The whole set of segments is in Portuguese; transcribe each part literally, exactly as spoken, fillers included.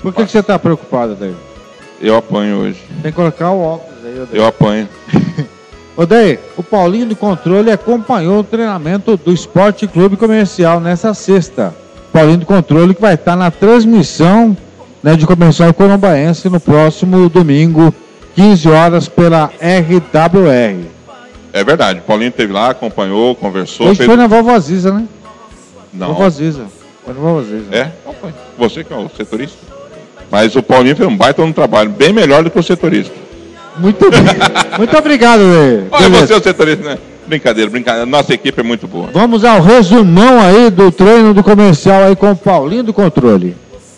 Por que, que você está preocupado, Daí? Eu apanho hoje. Tem que colocar o óculos aí, Daí. Eu apanho. Ô, Daí, o Paulinho do Controle acompanhou o treinamento do Esporte Clube Comercial nessa sexta. Paulinho do Controle que vai estar na transmissão, né, de Comercial Corumbaense no próximo domingo, quinze horas, pela R W R. É verdade, o Paulinho esteve lá, acompanhou, conversou. Hoje fez... foi na Vovoziza, né? Não. Vovoziza. Foi na Vovoziza. É? Não foi. Você que é o setorista. Mas o Paulinho fez um baita no trabalho, bem melhor do que o setorista. Muito bem. Muito obrigado, Daí. Olha, você é o setorista, né? Brincadeira, brincadeira. Nossa equipe é muito boa. Vamos ao resumão aí do treino do Comercial aí com o Paulinho do Controle.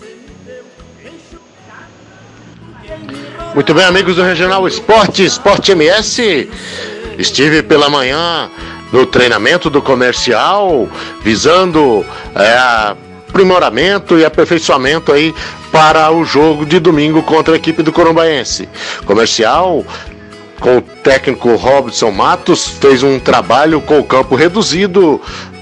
Muito bem, amigos do Regional Esporte, Esporte M S. Estive pela manhã no treinamento do Comercial, visando é, aprimoramento e aperfeiçoamento aí para o jogo de domingo contra a equipe do Corumbaense. Comercial, com o técnico Robson Matos, fez um trabalho com o campo reduzido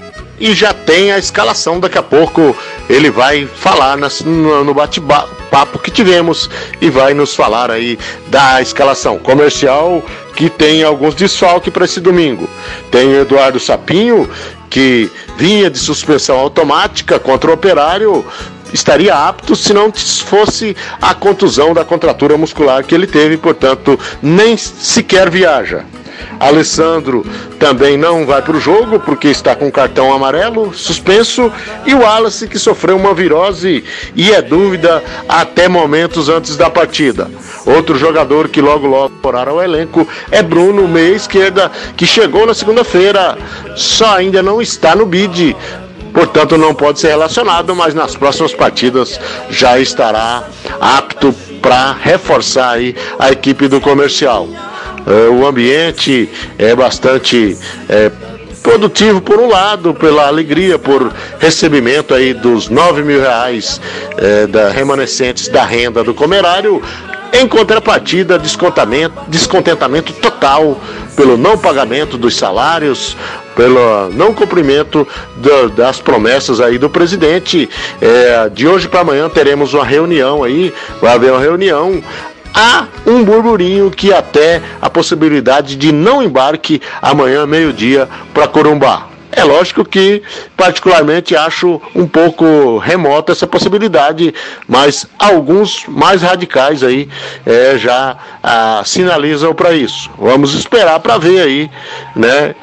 e já tem a escalação. Daqui a pouco ele vai falar nas, no, no bate-papo que tivemos e vai nos falar aí da escalação. Comercial que tem alguns desfalques para esse domingo. Tem o Eduardo Sapinho, que vinha de suspensão automática contra o Operário, estaria apto se não fosse a contusão da contratura muscular que ele teve, portanto, nem sequer viaja. Alessandro também não vai para o jogo porque está com cartão amarelo suspenso, e o Wallace, que sofreu uma virose e é dúvida até momentos antes da partida. Outro jogador que logo logo porá ao elenco é Bruno, meia esquerda, que chegou na segunda-feira, só ainda não está no bid, portanto não pode ser relacionado, mas nas próximas partidas já estará apto para reforçar aí a equipe do Comercial. Uh, o ambiente é bastante é, produtivo por um lado, pela alegria, por recebimento aí dos nove mil reais é, da, remanescentes da renda do comerário. Em contrapartida, descontamento, descontentamento total pelo não pagamento dos salários, pelo não cumprimento do, das promessas aí do presidente. É, de hoje para amanhã teremos uma reunião aí, vai haver uma reunião. Há um burburinho que até a possibilidade de não embarque amanhã, meio-dia, para Corumbá. É lógico que, particularmente, acho um pouco remota essa possibilidade, mas alguns mais radicais aí é, já ah, sinalizam para isso. Vamos esperar para ver aí, né,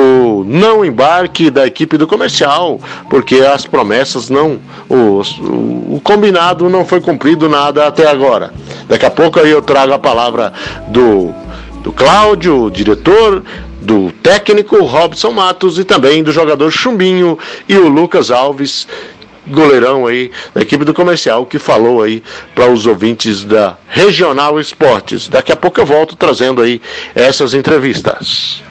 o não embarque da equipe do Comercial, porque as promessas não, o, o, o combinado não foi cumprido nada até agora. Daqui a pouco aí eu trago a palavra do, do Cláudio, o diretor, do técnico Robson Matos e também do jogador Chumbinho e o Lucas Alves, goleirão aí da equipe do Comercial, que falou aí para os ouvintes da Regional Esportes. Daqui a pouco eu volto trazendo aí essas entrevistas.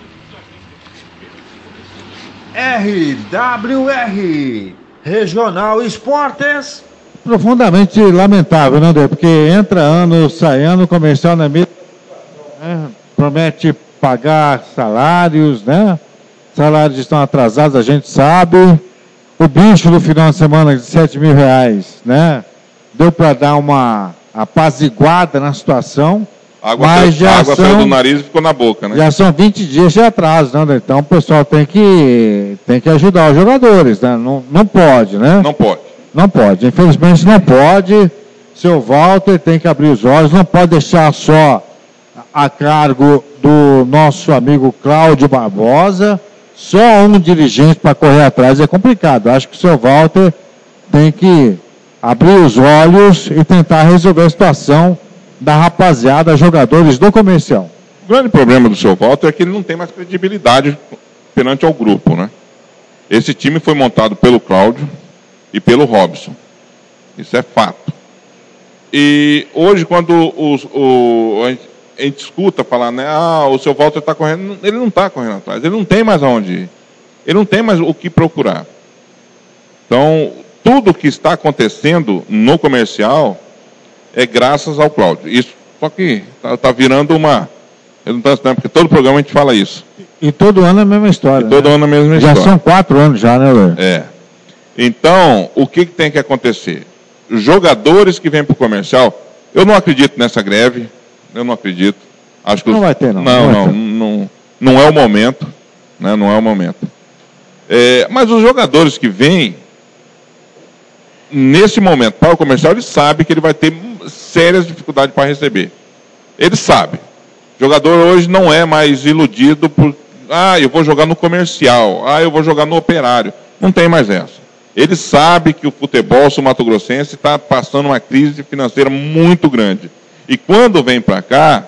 R W R, Regional Esportes. Profundamente lamentável, né, Dê? Porque entra ano, sai ano, Comercial na mídia, né? Promete pagar salários, né? Salários estão atrasados, a gente sabe. O bicho do final de semana de sete mil reais, né? Deu para dar uma apaziguada na situação. Água, mas saiu, já água são, saiu do nariz e ficou na boca, né? Já são vinte dias de atraso, né? Então o pessoal tem que, tem que ajudar os jogadores, né? Não, não pode, né? Não pode. Não pode, infelizmente não pode. Seu Walter tem que abrir os olhos, não pode deixar só a cargo do nosso amigo Cláudio Barbosa, só um dirigente para correr atrás é complicado. Acho que o seu Walter tem que abrir os olhos e tentar resolver a situação da rapaziada, jogadores do Comercial. O grande problema do seu Walter é que ele não tem mais credibilidade perante ao grupo, né? Esse time foi montado pelo Cláudio e pelo Robson. Isso é fato. E hoje, quando os, o, a, gente, a gente escuta falar, né? Ah, o seu Walter está correndo. Ele não está correndo atrás. Ele não tem mais aonde ir. Ele não tem mais o que procurar. Então, tudo que está acontecendo no Comercial é graças ao Cláudio. Isso, só que está tá virando uma... Eu não estou estudando, porque todo programa a gente fala isso. E todo ano é a mesma história. E todo né? ano é a mesma já história. Já são quatro anos já, né, Léo? É. Então, o que, que tem que acontecer? jogadores que vêm para o comercial, eu não acredito nessa greve, eu não acredito. Acho que não os... vai ter, não. Não, não, não, não, não é o momento, né? Não é o momento. É, mas os jogadores que vêm, nesse momento, para o comercial, ele sabe que ele vai ter sérias dificuldades para receber. Ele sabe. O jogador hoje não é mais iludido por, ah, eu vou jogar no comercial, ah, eu vou jogar no operário. Não tem mais essa. Ele sabe que o futebol sul-mato-grossense está passando uma crise financeira muito grande. E quando vem para cá,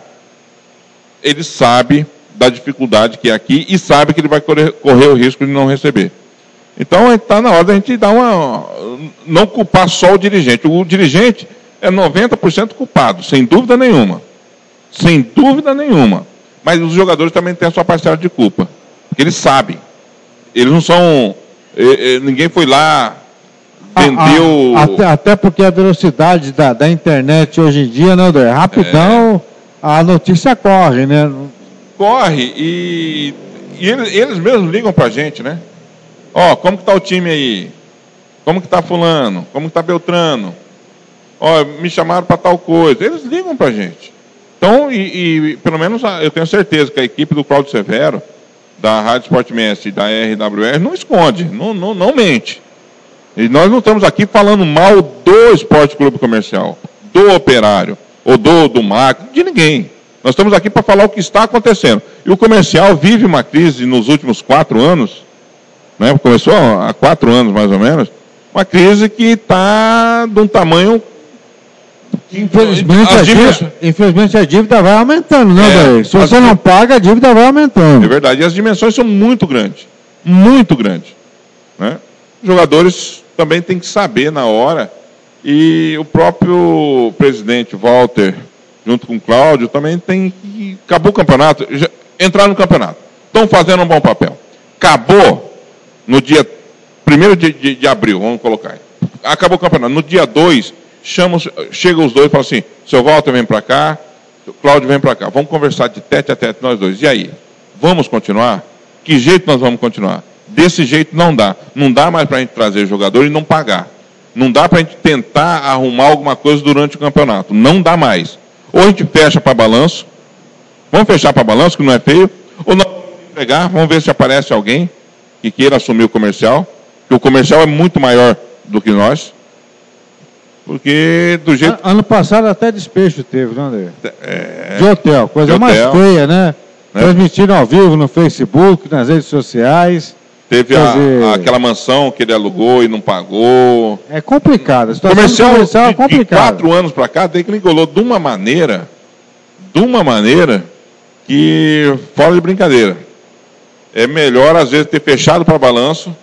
ele sabe da dificuldade que é aqui e sabe que ele vai correr, correr o risco de não receber. Então, está na hora da gente dar uma... não culpar só o dirigente. O dirigente é noventa por cento culpado, sem dúvida nenhuma. Sem dúvida nenhuma. Mas os jogadores também têm a sua parcela de culpa. Porque eles sabem. Eles não são... Ninguém foi lá, vendeu... A, a, até, até porque a velocidade da, da internet hoje em dia, né, André? Rapidão, é. A notícia corre, né? Corre e, e eles, eles mesmos ligam pra gente, né? Ó, como que tá o time aí? Como que tá fulano? Como que tá Beltrano? Ó, me chamaram para tal coisa. Eles ligam pra gente. Então, e, e pelo menos eu tenho certeza que a equipe do Cláudio Severo, da Rádio Sport M S e da R W R, não esconde, não, não, não mente. E nós não estamos aqui falando mal do Esporte Clube Comercial, do Operário, ou do, do M A C, de ninguém. Nós estamos aqui para falar o que está acontecendo. E o comercial vive uma crise nos últimos quatro anos, né? Começou há quatro anos mais ou menos, uma crise que está de um tamanho... Infelizmente a, dívida, infelizmente a dívida vai aumentando, né, é, Daí? Se você não paga, a dívida vai aumentando. É verdade, e as dimensões são muito grandes, muito grandes, né? Os jogadores também têm que saber na hora, e o próprio presidente Walter, junto com o Cláudio, também tem que... Acabou o campeonato, já, entrar no campeonato. Estão fazendo um bom papel. Acabou no dia primeiro de, de, de abril, vamos colocar aí. Acabou o campeonato. No dia dois... Chama, chega os dois e fala assim, seu Walter vem para cá, o Cláudio vem para cá, vamos conversar de tete a tete nós dois. E aí? Vamos continuar? Que jeito nós vamos continuar? Desse jeito não dá. Não dá mais para a gente trazer jogador e não pagar. Não dá para a gente tentar arrumar alguma coisa durante o campeonato. Não dá mais. Ou a gente fecha para balanço, vamos fechar para balanço, que não é feio, ou nós vamos pegar, vamos ver se aparece alguém que queira assumir o comercial, que o comercial é muito maior do que nós. Porque do jeito... Ano passado até despejo teve, não, André? É... De hotel, coisa de mais hotel, feia, né? né? Transmitindo ao vivo no Facebook, nas redes sociais. Teve a, dizer... a, aquela mansão que ele alugou e não pagou. É complicado, a situação comercial, comercial é complicada. De quatro anos para cá, degringolou de uma maneira, de uma maneira que, fora de brincadeira, é melhor às vezes ter fechado para balanço,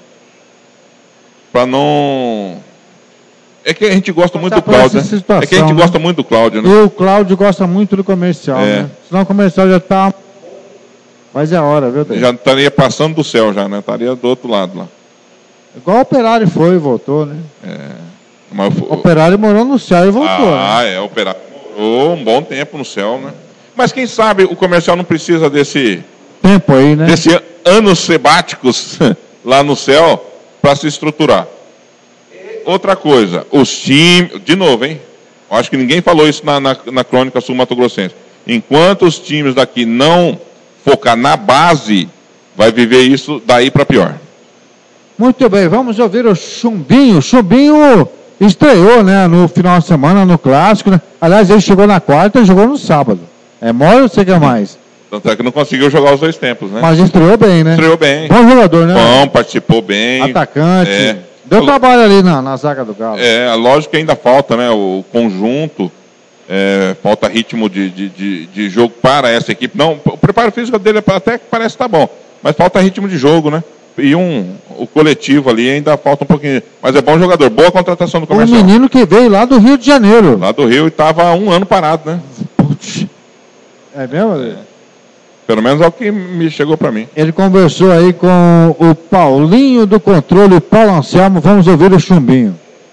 para não... É que a gente gosta muito do Cláudio, né? Situação, é que a gente né? gosta muito do Cláudio, né? E o Cláudio gosta muito do comercial, é. né? Senão o comercial já está... Mas é a hora, viu, Daí? Já estaria passando do céu já, né? Estaria do outro lado lá. Igual o Operário foi e voltou, né? É. Mas, o Operário morou no céu e voltou. Ah, né? é. O Operário morou um bom tempo no céu, né? Mas quem sabe o comercial não precisa desse... Tempo aí, né? Desse anos sabáticos lá no céu para se estruturar. Outra coisa, os times... De novo, hein? Eu acho que ninguém falou isso na, na, na crônica sul-mato-grossense. Enquanto os times daqui não focar na base, vai viver isso daí para pior. Muito bem, vamos ouvir o Chumbinho. O Chumbinho estreou, né, no final de semana, no Clássico, né? Aliás, ele chegou na quarta e jogou no sábado. É mole ou você quer mais? Tanto é que não conseguiu jogar os dois tempos, né? Mas estreou bem, né? Estreou bem. Bom jogador, né? Bom, participou bem. Atacante. É. Deu trabalho ali na, na zaga do Galo. É, lógico que ainda falta, né? O conjunto, é, falta ritmo de, de, de, de jogo para essa equipe. Não, o preparo físico dele até que parece estar bom, mas falta ritmo de jogo, né? E um, o coletivo ali ainda falta um pouquinho. Mas é bom jogador, boa contratação do comercial. Um menino que veio lá do Rio de Janeiro. Lá do Rio e estava há um ano parado, né? Putz. É mesmo? É. Pelo menos é o que me chegou para mim. Ele conversou aí com o Paulinho do controle, o Paulo Anselmo. Vamos ouvir o Chumbinho.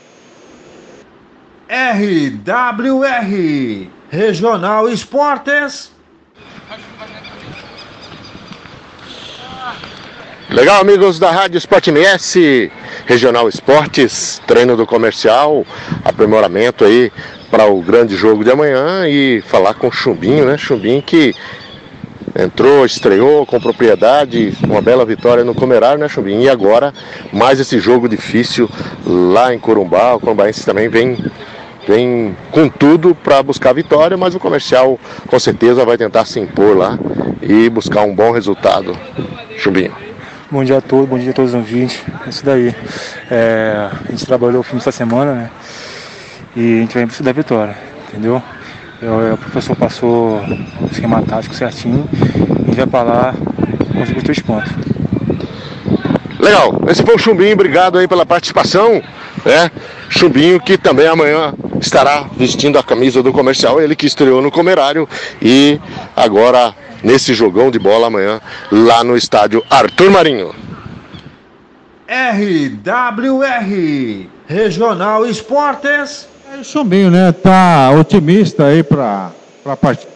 R W R, Regional Esportes. Legal, amigos da Rádio Sport M S, Regional Esportes, treino do comercial, aprimoramento aí para o grande jogo de amanhã e falar com o Chumbinho, né? Chumbinho que entrou, estreou com propriedade, uma bela vitória no Comerário, né, Chumbinho? E agora, mais esse jogo difícil lá em Corumbá. O corumbaense também vem, vem com tudo para buscar a vitória, mas o comercial com certeza vai tentar se impor lá e buscar um bom resultado. Chumbinho. Bom dia a todos, bom dia a todos os ouvintes. É isso daí. É, a gente trabalhou o fim dessa semana, né? E a gente vai em busca da vitória, entendeu? Eu, o professor passou o esquema tático certinho e a gente vai para lá conseguir os três pontos. Legal, esse foi o Chumbinho, obrigado aí pela participação, né? Chumbinho que também amanhã estará vestindo a camisa do comercial, ele que estreou no Comerário e agora nesse jogão de bola amanhã lá no estádio Arthur Marinho. R W R, Regional Esportes. É o Chumbinho, né? Tá otimista aí para a partida.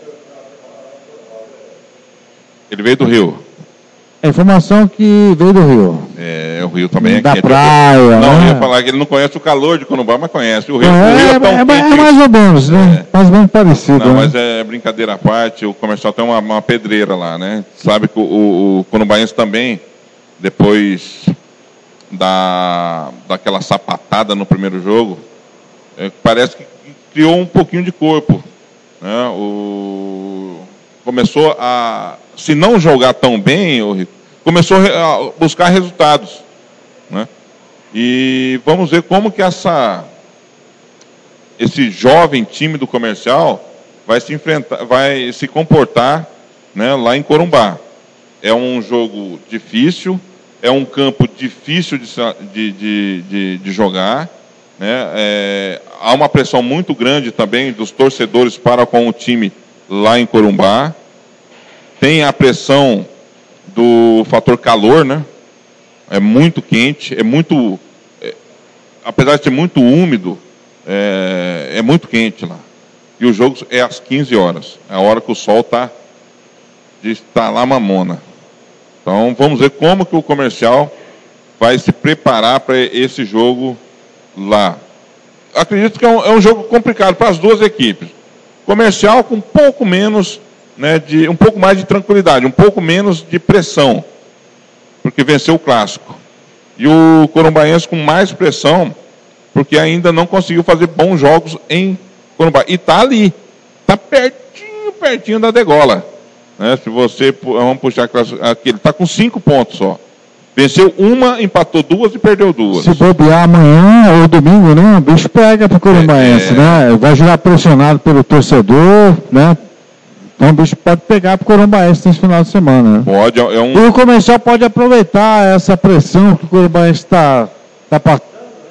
Ele veio do Rio. A informação que veio do Rio. É, o Rio também é da quente. praia, Não, né? eu ia falar que ele não conhece o calor de Corumbá, mas conhece. O Rio É, o Rio é, tão é, é, quente. é mais ou menos, né? É. Mais ou menos parecido. Não, né? mas é brincadeira à parte, o comercial tem uma, uma pedreira lá, né? Sabe que o, o, o corumbaense também, depois da, daquela sapatada no primeiro jogo, é, parece que criou um pouquinho de corpo. Né? O, começou a, se não jogar tão bem, o, começou a buscar resultados. Né? E vamos ver como que essa, esse jovem time do comercial vai se enfrentar, vai se comportar, né, lá em Corumbá. É um jogo difícil, é um campo difícil de, de, de, de, de jogar, né? É, há uma pressão muito grande também dos torcedores para com o time lá em Corumbá. Tem a pressão do fator calor, né? É muito quente, é muito, é, apesar de ser muito úmido, é, é muito quente lá. E o jogo é às quinze horas, é a hora que o sol está de estar lá mamona. Então vamos ver como que o comercial vai se preparar para esse jogo lá. Acredito que é um, é um jogo complicado para as duas equipes. Comercial com um pouco menos, né, de, um pouco mais de tranquilidade, um pouco menos de pressão, porque venceu o clássico. E o corumbaense com mais pressão, porque ainda não conseguiu fazer bons jogos em Corumbá. E está ali, está pertinho, pertinho da degola. Né? Se você, vamos puxar aqui, ele está com cinco pontos só. Venceu uma, empatou duas e perdeu duas. Se bobear amanhã ou domingo, né? O bicho pega para o corumbaense, é, é... né? Vai jogar pressionado pelo torcedor, né? Então o bicho pode pegar para o corumbaense nesse final de semana. Né? Pode, é um... E o comercial pode aproveitar essa pressão que o corumbaense está tá passando,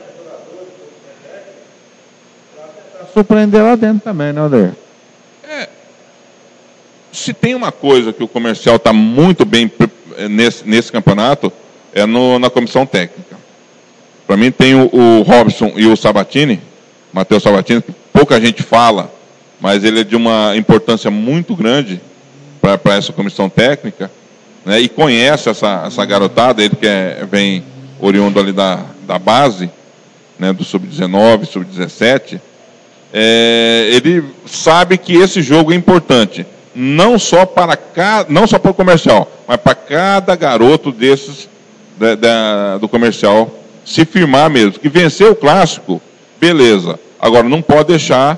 para surpreender lá dentro também, né, Alder? É. Se tem uma coisa que o comercial está muito bem nesse, nesse campeonato, é no, na comissão técnica. Para mim tem o, o Robson e o Sabatini, Matheus Sabatini, que pouca gente fala, mas ele é de uma importância muito grande para essa comissão técnica, né, e conhece essa, essa garotada, ele que é, vem oriundo ali da, da base, né, do sub dezenove, sub dezessete, é, ele sabe que esse jogo é importante, não só para, cada, não só para o comercial, mas para cada garoto desses da, da, do comercial se firmar mesmo, que venceu o clássico, beleza, agora não pode deixar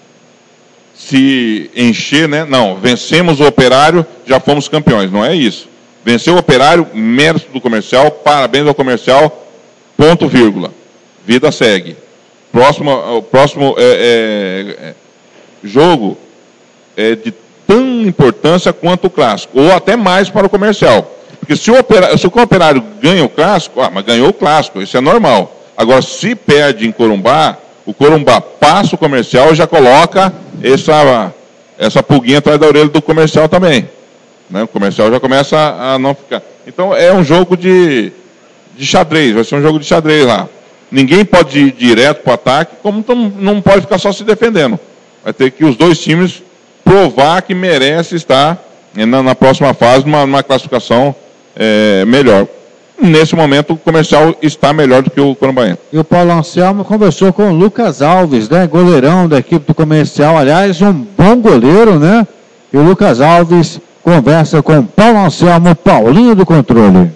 se encher, né? Não, vencemos o Operário, já fomos campeões, não é isso. Venceu o Operário, mérito do comercial, parabéns ao comercial, ponto, vírgula. Vida segue. Próximo, o próximo é, é, jogo é de tão importância quanto o clássico, ou até mais para o comercial. Porque se o Operário, se o Operário ganha o clássico, ah, mas ganhou o clássico, isso é normal. Agora, se perde em Corumbá, o Corumbá passa o comercial e já coloca essa, essa pulguinha atrás da orelha do comercial também. Né? O comercial já começa a, a não ficar. Então é um jogo de, de xadrez, vai ser um jogo de xadrez lá. Ninguém pode ir direto para o ataque, como não pode ficar só se defendendo. Vai ter que os dois times provar que merece estar na, na próxima fase, numa, numa classificação é, melhor. nesse momento o Comercial está melhor do que o Corumbaense. E o Paulo Anselmo conversou com o Lucas Alves, né, goleirão da equipe do Comercial, aliás, um bom goleiro, né? E o Lucas Alves conversa com o Paulo Anselmo, Paulinho do Controle.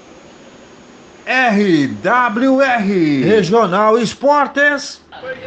R W R Regional Esportes.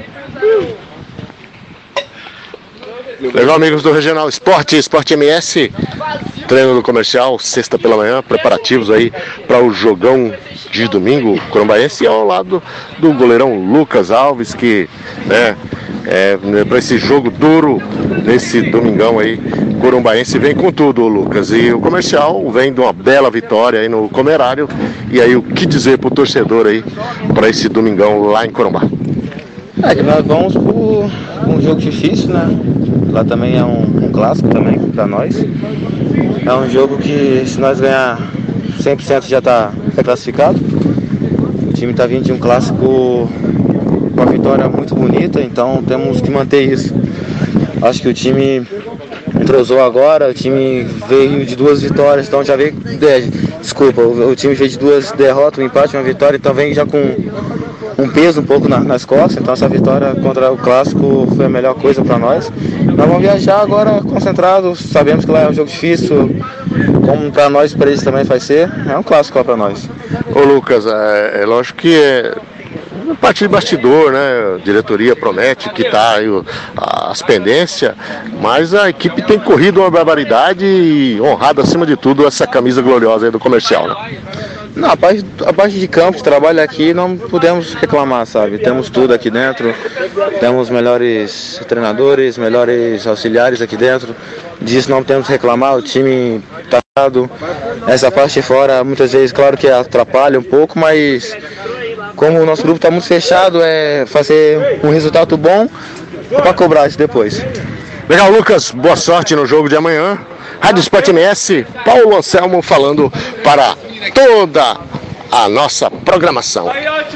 Legal, amigos do Regional Esporte, Esporte M S, treino do Comercial, sexta pela manhã, preparativos aí para o jogão de domingo, Corumbaense, e ao lado do goleirão Lucas Alves, que, né, é, para esse jogo duro, nesse domingão aí, Corumbaense vem com tudo, Lucas, e o Comercial vem de uma bela vitória aí no Comerário, e aí o que dizer pro torcedor aí, para esse domingão lá em Corumbá? É que nós vamos por um jogo difícil, né? Lá também é um, um clássico também para nós. É um jogo que se nós ganhar cem por cento já está tá classificado. O time está vindo de um clássico com uma vitória muito bonita, então temos que manter isso. Acho que o time entrosou agora, o time veio de duas vitórias, então já veio. É, desculpa, o, o time veio de duas derrotas, um empate, uma vitória, então vem já com um peso um pouco na, nas costas, então essa vitória contra o Clássico foi a melhor coisa para nós. Nós vamos viajar agora concentrados, sabemos que lá é um jogo difícil, como para nós, para eles também vai ser, é um clássico lá para nós. Ô Lucas, é, é lógico que é parte de bastidor, né? A diretoria promete que está aí as pendências, mas a equipe tem corrido uma barbaridade e honrado acima de tudo essa camisa gloriosa aí do Comercial, né? Não, a parte, a parte de campo, de trabalho aqui, não podemos reclamar, sabe? Temos tudo aqui dentro, temos melhores treinadores, melhores auxiliares aqui dentro, disso não podemos reclamar, o time está dado. Essa parte de fora, muitas vezes, claro que atrapalha um pouco, mas como o nosso grupo está muito fechado, é fazer um resultado bom para cobrar isso depois. Legal, Lucas, boa sorte no jogo de amanhã. Rádio Sport M S, Paulo Anselmo falando para toda a nossa programação.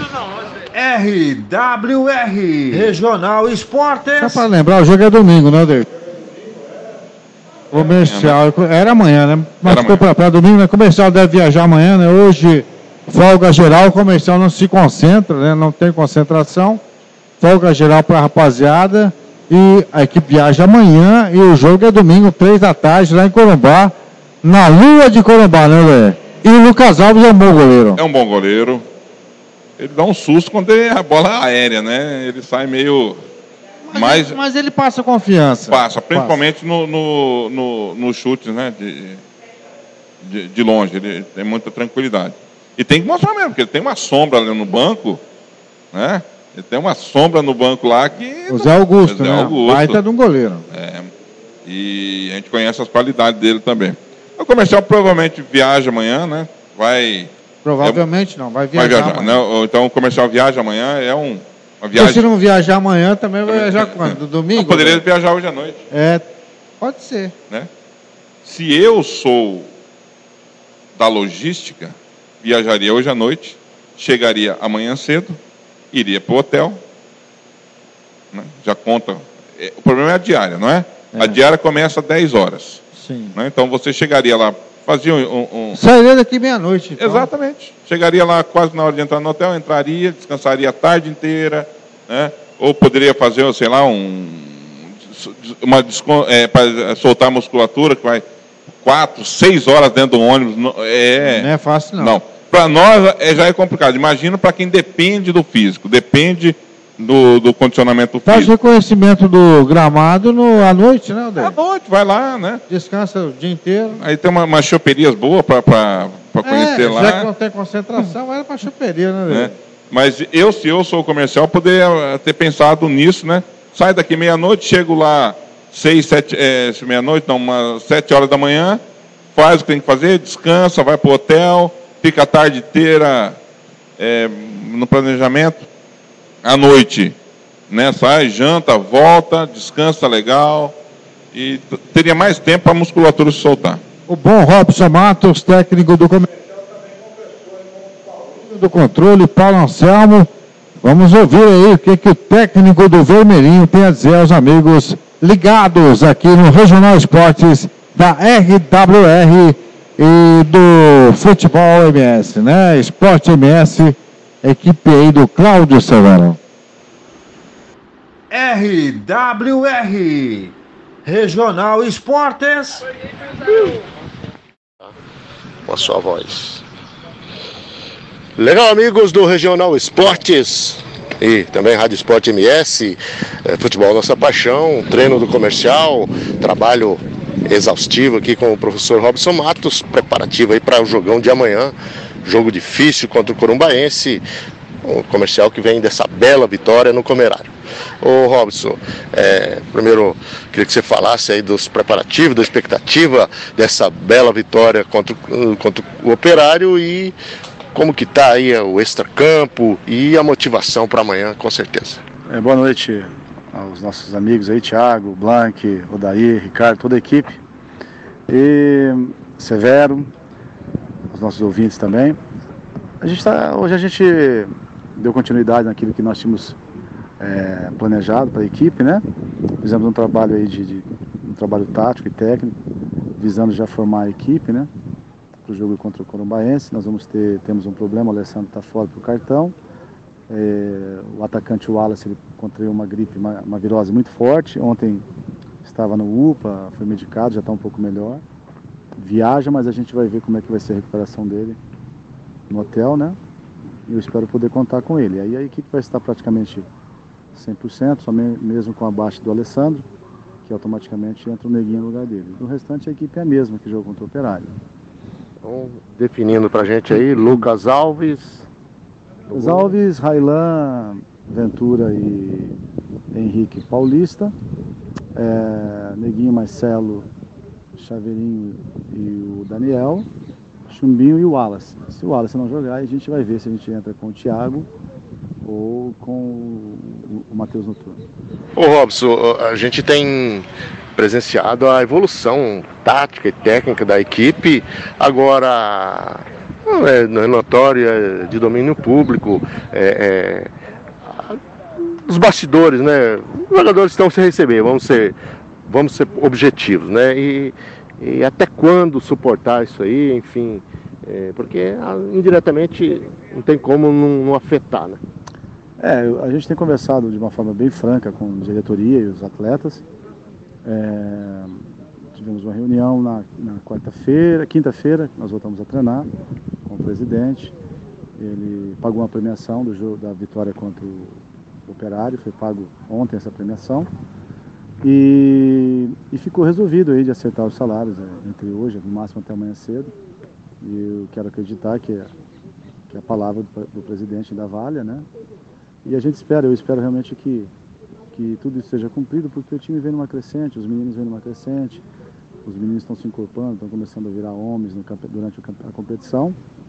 R W R Regional Esportes. Só para lembrar, o jogo é domingo, né, David? Comercial, era amanhã, né? Mas ficou para domingo, né? Comercial deve viajar amanhã, né? Hoje, folga geral, o Comercial não se concentra, né? Não tem concentração. Folga geral para a rapaziada. E a equipe viaja amanhã e o jogo é domingo, três da tarde, lá em Corumbá, na Lua de Corumbá, né, Lê? E o Lucas Alves é um bom goleiro. É um bom goleiro. Ele dá um susto quando é a bola aérea, né? Ele sai meio... Mas, mais... ele, mas ele passa confiança. Passa, principalmente passa. No, no, no, no chute, né? De, de, de longe, ele tem muita tranquilidade. E tem que mostrar mesmo, porque ele tem uma sombra ali no banco, né? Ele tem uma sombra no banco lá que... O Zé Augusto, Zé né? Augusto. Baita de um goleiro. É, e a gente conhece as qualidades dele também. O Comercial provavelmente viaja amanhã, né? Vai... Provavelmente é, não, vai viajar, vai viajar amanhã. Né? Então o Comercial viaja amanhã, é um, uma viagem... Se não viajar amanhã, também vai viajar quando? Do domingo? Não, poderia né? viajar hoje à noite. É, pode ser. Né? Se eu sou da logística, viajaria hoje à noite, chegaria amanhã cedo, iria para o hotel, né? Já conta. O problema é a diária, não é? é. A diária começa às dez horas. Sim. Né? Então você chegaria lá, fazia um. um... Sairia daqui meia-noite. Então. Exatamente. Chegaria lá quase na hora de entrar no hotel, entraria, descansaria a tarde inteira, né? Ou poderia fazer, sei lá, um. Uma, é, para soltar a musculatura, que vai quatro, seis horas dentro do ônibus. É, não é fácil, não. Não. Para nós é, já é complicado. Imagina para quem depende do físico, depende do, do condicionamento físico. Faz reconhecimento do gramado no, à noite, né, Alder? À noite, vai lá, né? Descansa o dia inteiro. Aí tem uma, umas choperias boas para conhecer é, lá. Já que não tem concentração, vai para a choperia, né, Alder? É. Mas eu, se eu sou comercial, poderia ter pensado nisso, né? Sai daqui meia-noite, chego lá seis, sete, é, meia-noite, não, umas sete horas da manhã, faz o que tem que fazer, descansa, vai para o hotel, fica a tarde inteira é, no planejamento, à noite, né, sai, janta, volta, descansa legal e teria mais tempo para a musculatura se soltar. O bom Robson Matos, técnico do Comercial, também conversou com o Paulinho do Controle, Paulo Anselmo. Vamos ouvir aí o que, que o técnico do Vermelhinho tem a dizer aos amigos ligados aqui no Regional Esportes da R W R e do Futebol M S, né? Esporte M S, equipe aí do Cláudio Severo. R W R, Regional Esportes. Com a sua voz. Legal, amigos do Regional Esportes e também Rádio Esporte M S, é, futebol nossa paixão, treino do comercial, trabalho exaustivo aqui com o professor Robson Matos, preparativo aí para o jogão de amanhã, jogo difícil contra o Corumbaense, o comercial que vem dessa bela vitória no Comerário. Ô Robson, é, primeiro queria que você falasse aí dos preparativos, da expectativa dessa bela vitória contra, contra o Operário e como que tá aí o extracampo e a motivação para amanhã, com certeza. É, boa noite aos nossos amigos aí, Thiago, Blanc, Odair, Ricardo, toda a equipe. E Severo, os nossos ouvintes também. A gente tá, hoje a gente deu continuidade naquilo que nós tínhamos é, planejado para a equipe, né? Fizemos um trabalho aí de, de um trabalho tático e técnico, visando já formar a equipe, né? Para o jogo contra o Corumbaense. Nós vamos ter, temos um problema, o Alessandro está fora para o cartão. É, o atacante Wallace, ele contraiu uma gripe, uma, uma virose muito forte. Ontem estava no U P A, foi medicado, já está um pouco melhor. Viaja, mas a gente vai ver como é que vai ser a recuperação dele no hotel, né? E eu espero poder contar com ele. Aí a equipe vai estar praticamente cem por cento, só mesmo com a baixa do Alessandro, que automaticamente entra o Neguinho no lugar dele. Do restante a equipe é a mesma que jogou contra o Operário. Então, definindo pra gente aí, Lucas Alves. Lucas Alves, Railan, Ventura e Henrique Paulista. É, Neguinho, Marcelo, Chaveirinho e o Daniel. Chumbinho e o Wallace. Se o Wallace não jogar, a gente vai ver se a gente entra com o Thiago ou com o, o Matheus Noturno. Ô Robson, a gente tem presenciado a evolução tática e técnica da equipe, agora não é, não é notório, é de domínio público, é, é, os bastidores, né? Os jogadores estão se receber, vamos ser, vamos ser objetivos, né? E, e até quando suportar isso aí, enfim, é, porque indiretamente não tem como não, não afetar, né? É, a gente tem conversado de uma forma bem franca com a diretoria e os atletas. É, tivemos uma reunião na, na quarta-feira, quinta-feira, nós voltamos a treinar com o presidente. Ele pagou uma premiação do jogo da vitória contra o Operário, foi pago ontem essa premiação. E, e ficou resolvido aí de acertar os salários é, entre hoje, no máximo até amanhã cedo. E eu quero acreditar que, é, que a palavra do, do presidente da valha, né? E a gente espera, eu espero realmente que, que tudo isso seja cumprido, porque o time vem numa crescente, os meninos vêm numa crescente, os meninos estão se incorporando, estão começando a virar homens no, durante a competição.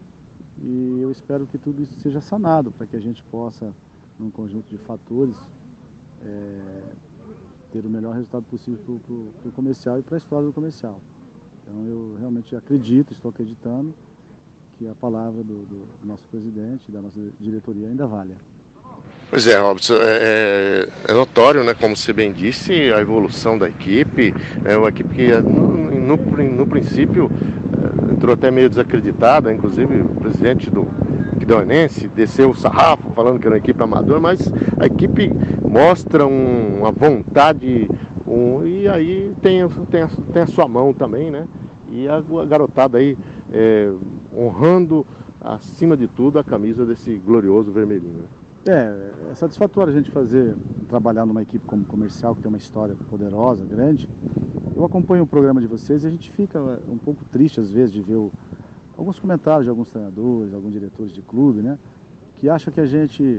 E eu espero que tudo isso seja sanado, para que a gente possa, num conjunto de fatores, é, ter o melhor resultado possível para o comercial e para a história do comercial. Então eu realmente acredito, estou acreditando, que a palavra do, do nosso presidente, da nossa diretoria ainda valha. Pois é, Robson, é, é notório, né, como você bem disse, a evolução da equipe. É uma equipe que no, no, no princípio entrou até meio desacreditada, inclusive o presidente do Aquidauanense desceu o sarrafo falando que era uma equipe amadora, mas a equipe mostra um, uma vontade, um, e aí tem, tem, a, tem a sua mão também, né? E a, a garotada aí é, honrando acima de tudo a camisa desse glorioso vermelhinho. É, é satisfatório a gente fazer, trabalhar numa equipe como comercial, que tem uma história poderosa, grande. Eu acompanho o programa de vocês e a gente fica um pouco triste às vezes de ver o, alguns comentários de alguns treinadores, alguns diretores de clube, né? Que acham que a gente,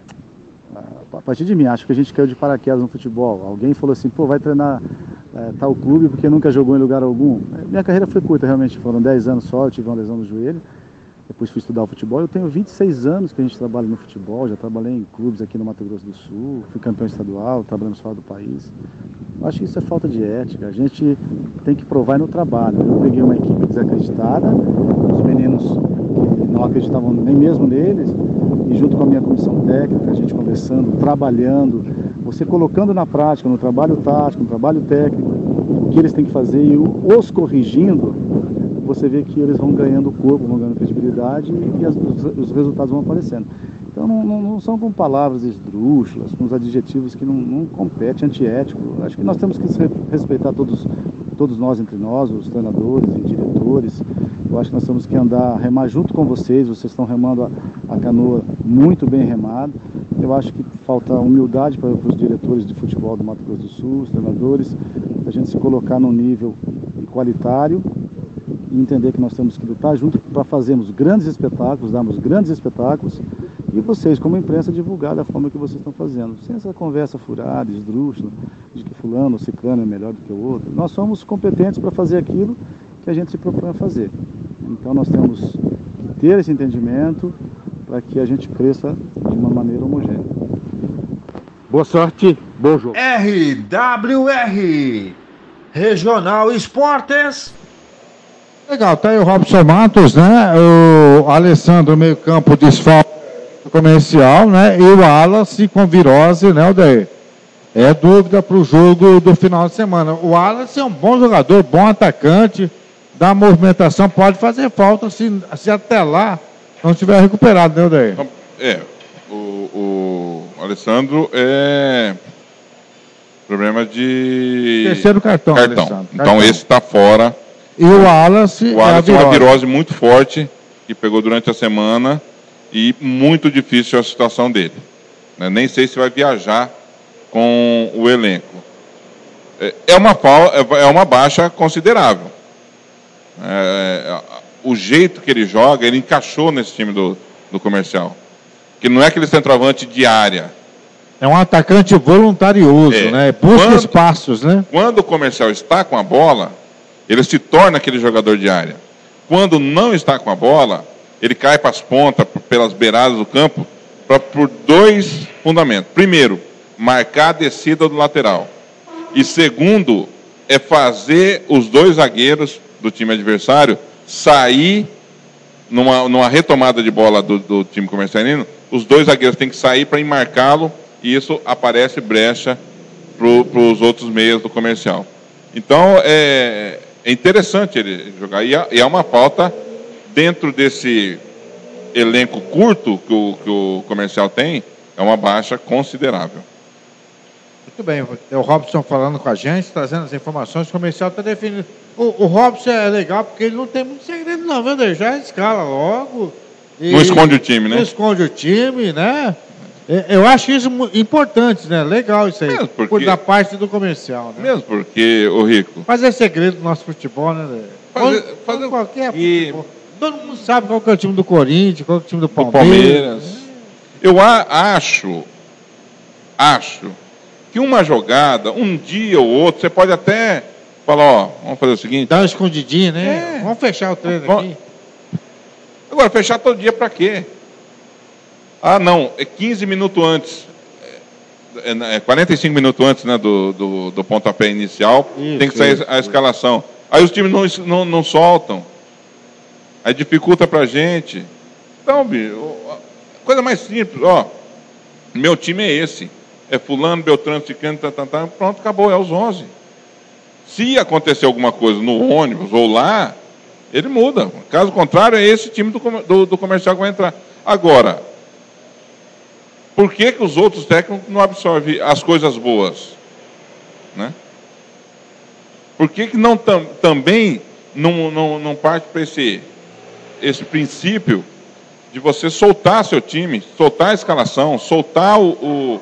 a partir de mim, acham que a gente caiu de paraquedas no futebol. Alguém falou assim, pô, vai treinar é, tal clube porque nunca jogou em lugar algum. Minha carreira foi curta realmente, foram dez anos só, eu tive uma lesão no joelho. Depois fui estudar o futebol. Eu tenho vinte e seis anos que a gente trabalha no futebol, já trabalhei em clubes aqui no Mato Grosso do Sul, fui campeão estadual, trabalhamos fora do país. Eu acho que isso é falta de ética, a gente tem que provar no trabalho. Eu peguei uma equipe desacreditada, os meninos não acreditavam nem mesmo neles, e junto com a minha comissão técnica, a gente conversando, trabalhando, você colocando na prática, no trabalho tático, no trabalho técnico, o que eles têm que fazer e os corrigindo, você vê que eles vão ganhando corpo, vão ganhando credibilidade e as, os, os resultados vão aparecendo. Então não, não, não são com palavras esdrúxulas, com os adjetivos que não, não competem, antiético. Acho que nós temos que respeitar todos, todos nós entre nós, os treinadores e diretores. Eu acho que nós temos que andar, remar junto com vocês, vocês estão remando a, a canoa muito bem remada. Eu acho que falta humildade para os diretores de futebol do Mato Grosso do Sul, os treinadores, a gente se colocar num nível igualitário e entender que nós temos que lutar junto para fazermos grandes espetáculos, darmos grandes espetáculos e vocês, como imprensa, divulgar da forma que vocês estão fazendo. Sem essa conversa furada, esdrúxula, de que fulano ou ciclano é melhor do que o outro. Nós somos competentes para fazer aquilo que a gente se propõe a fazer. Então nós temos que ter esse entendimento para que a gente cresça de uma maneira homogênea. Boa sorte, bom jogo. R W R Regional Esportes. Legal, tá aí o Robson Matos, né? O Alessandro, meio campo, desfalque comercial, né? E o Wallace com virose, né, Odair? É dúvida para o jogo do final de semana. O Wallace é um bom jogador, bom atacante, dá movimentação, pode fazer falta se, se até lá não estiver recuperado, né, Odair? É, o, o Alessandro é problema de... Terceiro cartão, cartão. Alessandro. Então Cartão. esse está fora. E o Wallace, o Wallace é uma virose muito forte, que pegou durante a semana, e muito difícil a situação dele. Né? Nem sei se vai viajar com o elenco. É, é, uma, é uma baixa considerável. É, o jeito que ele joga, ele encaixou nesse time do, do Comercial. Que não é aquele centroavante de área. É um atacante voluntarioso, é. né? Busca quando, espaços, né? Quando o Comercial está com a bola, ele se torna aquele jogador de área. Quando não está com a bola, ele cai para as pontas, pelas beiradas do campo, pra, por dois fundamentos. Primeiro, marcar a descida do lateral. E segundo, é fazer os dois zagueiros do time adversário sair numa, numa retomada de bola do, do time comercialino. Os dois zagueiros têm que sair para marcá-lo e isso aparece brecha para os outros meios do Comercial. Então, é, é interessante ele jogar. E é, e é uma falta dentro desse elenco curto que o, que o Comercial tem, é uma baixa considerável. Muito bem, é o Robson falando com a gente, trazendo as informações, o Comercial está definido. O, o Robson é legal porque ele não tem muito segredo não, viu? Ele já escala logo. Não esconde o time, né? Não esconde o time, né? Eu acho isso importante, né? Legal isso aí. Mesmo porque... Por da parte do Comercial, né? Mesmo porque, ô Rico... Mas é segredo do nosso futebol, né? Fazer, fazer qualquer e... futebol. Todo mundo sabe qual que é o time do Corinthians, qual que é o time do Palmeiras. Palmeiras. Eu a, acho, acho que uma jogada, um dia ou outro, você pode até falar, ó, vamos fazer o seguinte... Dá uma escondidinha, né? É. Vamos fechar o treino vamos... aqui. Agora, fechar todo dia para quê? Ah, não, é quinze minutos antes, é, é quarenta e cinco minutos antes, né, do, do, do pontapé inicial, isso, tem que sair isso, a escalação. Isso. Aí os times não, não, não soltam. Aí dificulta pra gente. Então, bicho, coisa mais simples, ó. Meu time é esse. É fulano, Beltrano, Ciclano, tá, tá, tá, pronto, acabou, é os onze. Se acontecer alguma coisa no ônibus ou lá, ele muda. Caso contrário, é esse time do, do, do Comercial que vai entrar. Agora, por que que os outros técnicos não absorvem as coisas boas? Né? Por que que não tam, também não, não, não parte para esse... esse princípio de você soltar seu time, soltar a escalação, soltar o, o...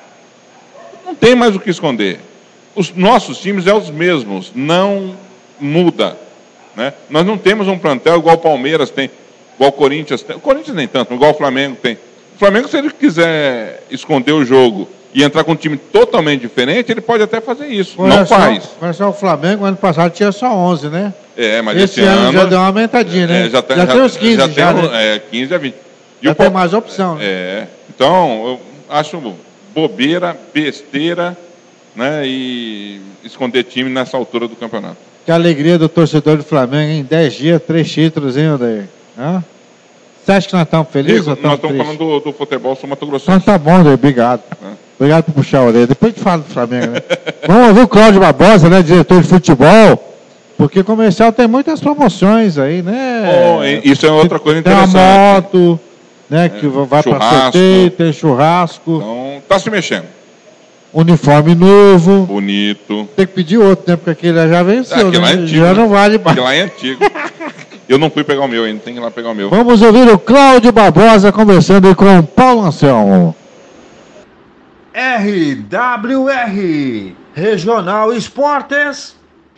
Não tem mais o que esconder. Os nossos times são os mesmos, não muda. Né? Nós não temos um plantel igual o Palmeiras tem, igual o Corinthians tem. O Corinthians nem tanto, igual o Flamengo tem. O Flamengo, se ele quiser esconder o jogo e entrar com um time totalmente diferente, ele pode até fazer isso. Com não faz. Com o Flamengo, ano passado tinha só onze, né? É, mas esse, esse ano, ano já deu uma aumentadinha, né? É, já tem, já já, tem uns quinze, já. já tem, né? É, quinze a vinte. E já o tem Pal... mais opção. Né? É, então, eu acho bobeira, besteira, né? E esconder time nessa altura do campeonato. Que alegria do torcedor do Flamengo, em dez dias, três títulos, hein, Odair? Hã? Você acha que nós estamos felizes? Nós estamos tristes? falando do, do futebol sul-mato-grossense. Então tá bom, Odair, obrigado. É. Obrigado por puxar a orelha. Depois a gente fala do Flamengo, né? Vamos ouvir o Cláudio Barbosa, né, diretor de futebol. Porque o comercial tem muitas promoções aí, né? Oh, isso é outra coisa tem interessante. Tem a moto, né, que é, vai para sorteio, tem churrasco. Então, tá se mexendo. Uniforme novo. Bonito. Tem que pedir outro, né? Porque aquele já venceu, aquele né? É antigo, já não vale mais. Aquele lá é antigo. Eu não fui pegar o meu ainda, tem que ir lá pegar o meu. Vamos ouvir o Cláudio Barbosa conversando aí com o Paulo Anselmo. R W R, Regional Esportes.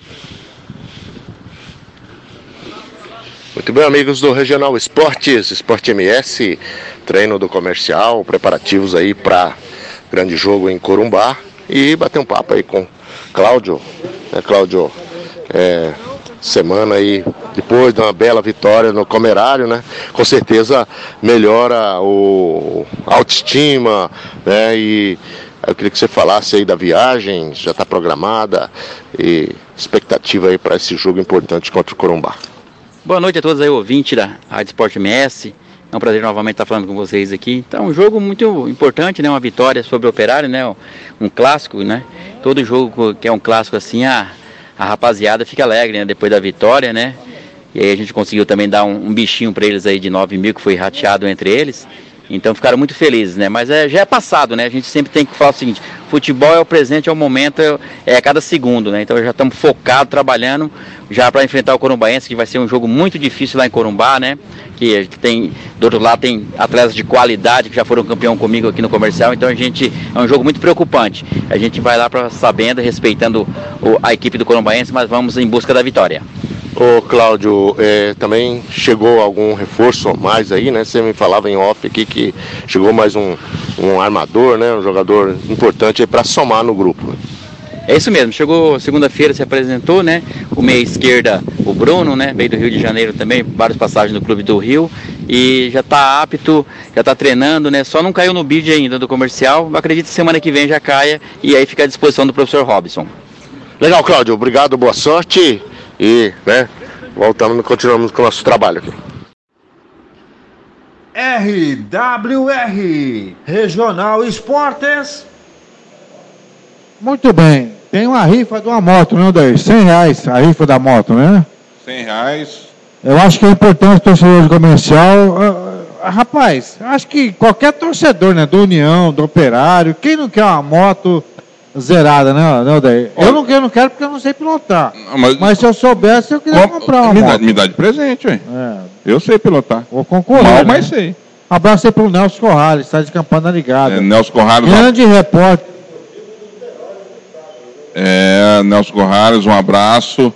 Muito bem, amigos do Regional Esportes, Esporte M S, treino do comercial, preparativos aí para grande jogo em Corumbá. E bater um papo aí com Cláudio, né, Cláudio, é, semana aí, depois de uma bela vitória no Comerário, né, com certeza melhora o a autoestima, né, e eu queria que você falasse aí da viagem, já está programada, e expectativa aí para esse jogo importante contra o Corumbá. Boa noite a todos aí, ouvintes da Rádio Esporte M S. É um prazer novamente estar falando com vocês aqui. Então, um jogo muito importante, né? Uma vitória sobre o Operário, né? Um clássico, né? Todo jogo que é um clássico assim, a, a rapaziada fica alegre, né? Depois da vitória, né? E aí a gente conseguiu também dar um, um bichinho para eles aí de nove mil, que foi rateado entre eles. Então ficaram muito felizes, né? Mas é, já é passado, né? A gente sempre tem que falar o seguinte: futebol é o presente, é o momento, é, é a cada segundo, né? Então já estamos focados, trabalhando já para enfrentar o Corumbaense, que vai ser um jogo muito difícil lá em Corumbá, né? Que, que tem, do outro lado tem atletas de qualidade que já foram campeão comigo aqui no comercial. Então a gente, é um jogo muito preocupante. A gente vai lá para sabendo, respeitando o, a equipe do Corumbaense, mas vamos em busca da vitória. Ô Cláudio, é, também chegou algum reforço mais aí, né? Você me falava em off aqui que chegou mais um, um armador, né? Um jogador importante para somar no grupo. É isso mesmo, chegou segunda-feira, se apresentou, né? O meia esquerda, o Bruno, né? Veio do Rio de Janeiro também, várias passagens no Clube do Rio. E já está apto, já está treinando, né? Só não caiu no bid ainda do comercial. Acredito que semana que vem já caia e aí fica à disposição do professor Robson. Legal, Cláudio, obrigado, boa sorte. E, né, voltamos e continuamos com o nosso trabalho aqui. R W R, Regional Esportes. Muito bem. Tem uma rifa de uma moto, né, Odair? cem reais a rifa da moto, né? cem reais. Eu acho que é importante o torcedor de comercial. Uh, uh, rapaz, acho que qualquer torcedor, né, do União, do Operário, quem não quer uma moto zerada, né, né Odair? Eu não, eu não quero porque eu não sei pilotar. Não, mas, mas se eu soubesse, eu queria com, comprar uma me moto. Dá, me dá de presente, ué. É. Eu sei pilotar. Vou concorrer, mal, né? Mas sei. Abraço aí pro Nelson Corrales, está de Campana Ligada. É, Nelson Corrales. Grande uma... repórter. É, Nelson Corrales, um abraço.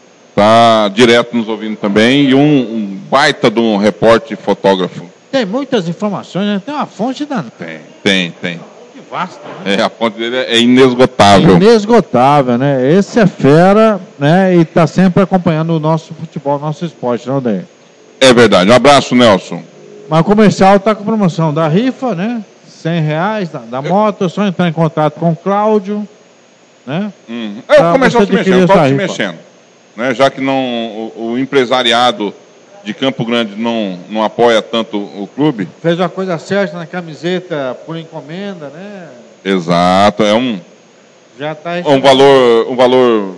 Tá direto nos ouvindo também. E um, um baita de um repórter fotógrafo. Tem muitas informações, né? Tem uma fonte da... Tem, tem, tem. Que vasta, né? É, a fonte dele é inesgotável. Inesgotável, né? Esse é fera, né? E tá sempre acompanhando o nosso futebol, o nosso esporte, não é? É verdade. Um abraço, Nelson. Mas o comercial tá com promoção da rifa, né? cem reais da, da moto, é só entrar em contato com o Cláudio, né? Hum. É, o comercial se mexendo, pode se mexendo. Né? Já que não, o, o empresariado de Campo Grande não, não apoia tanto o clube. Fez uma coisa certa na camiseta por encomenda, né? Exato, é um, já tá um valor, um valor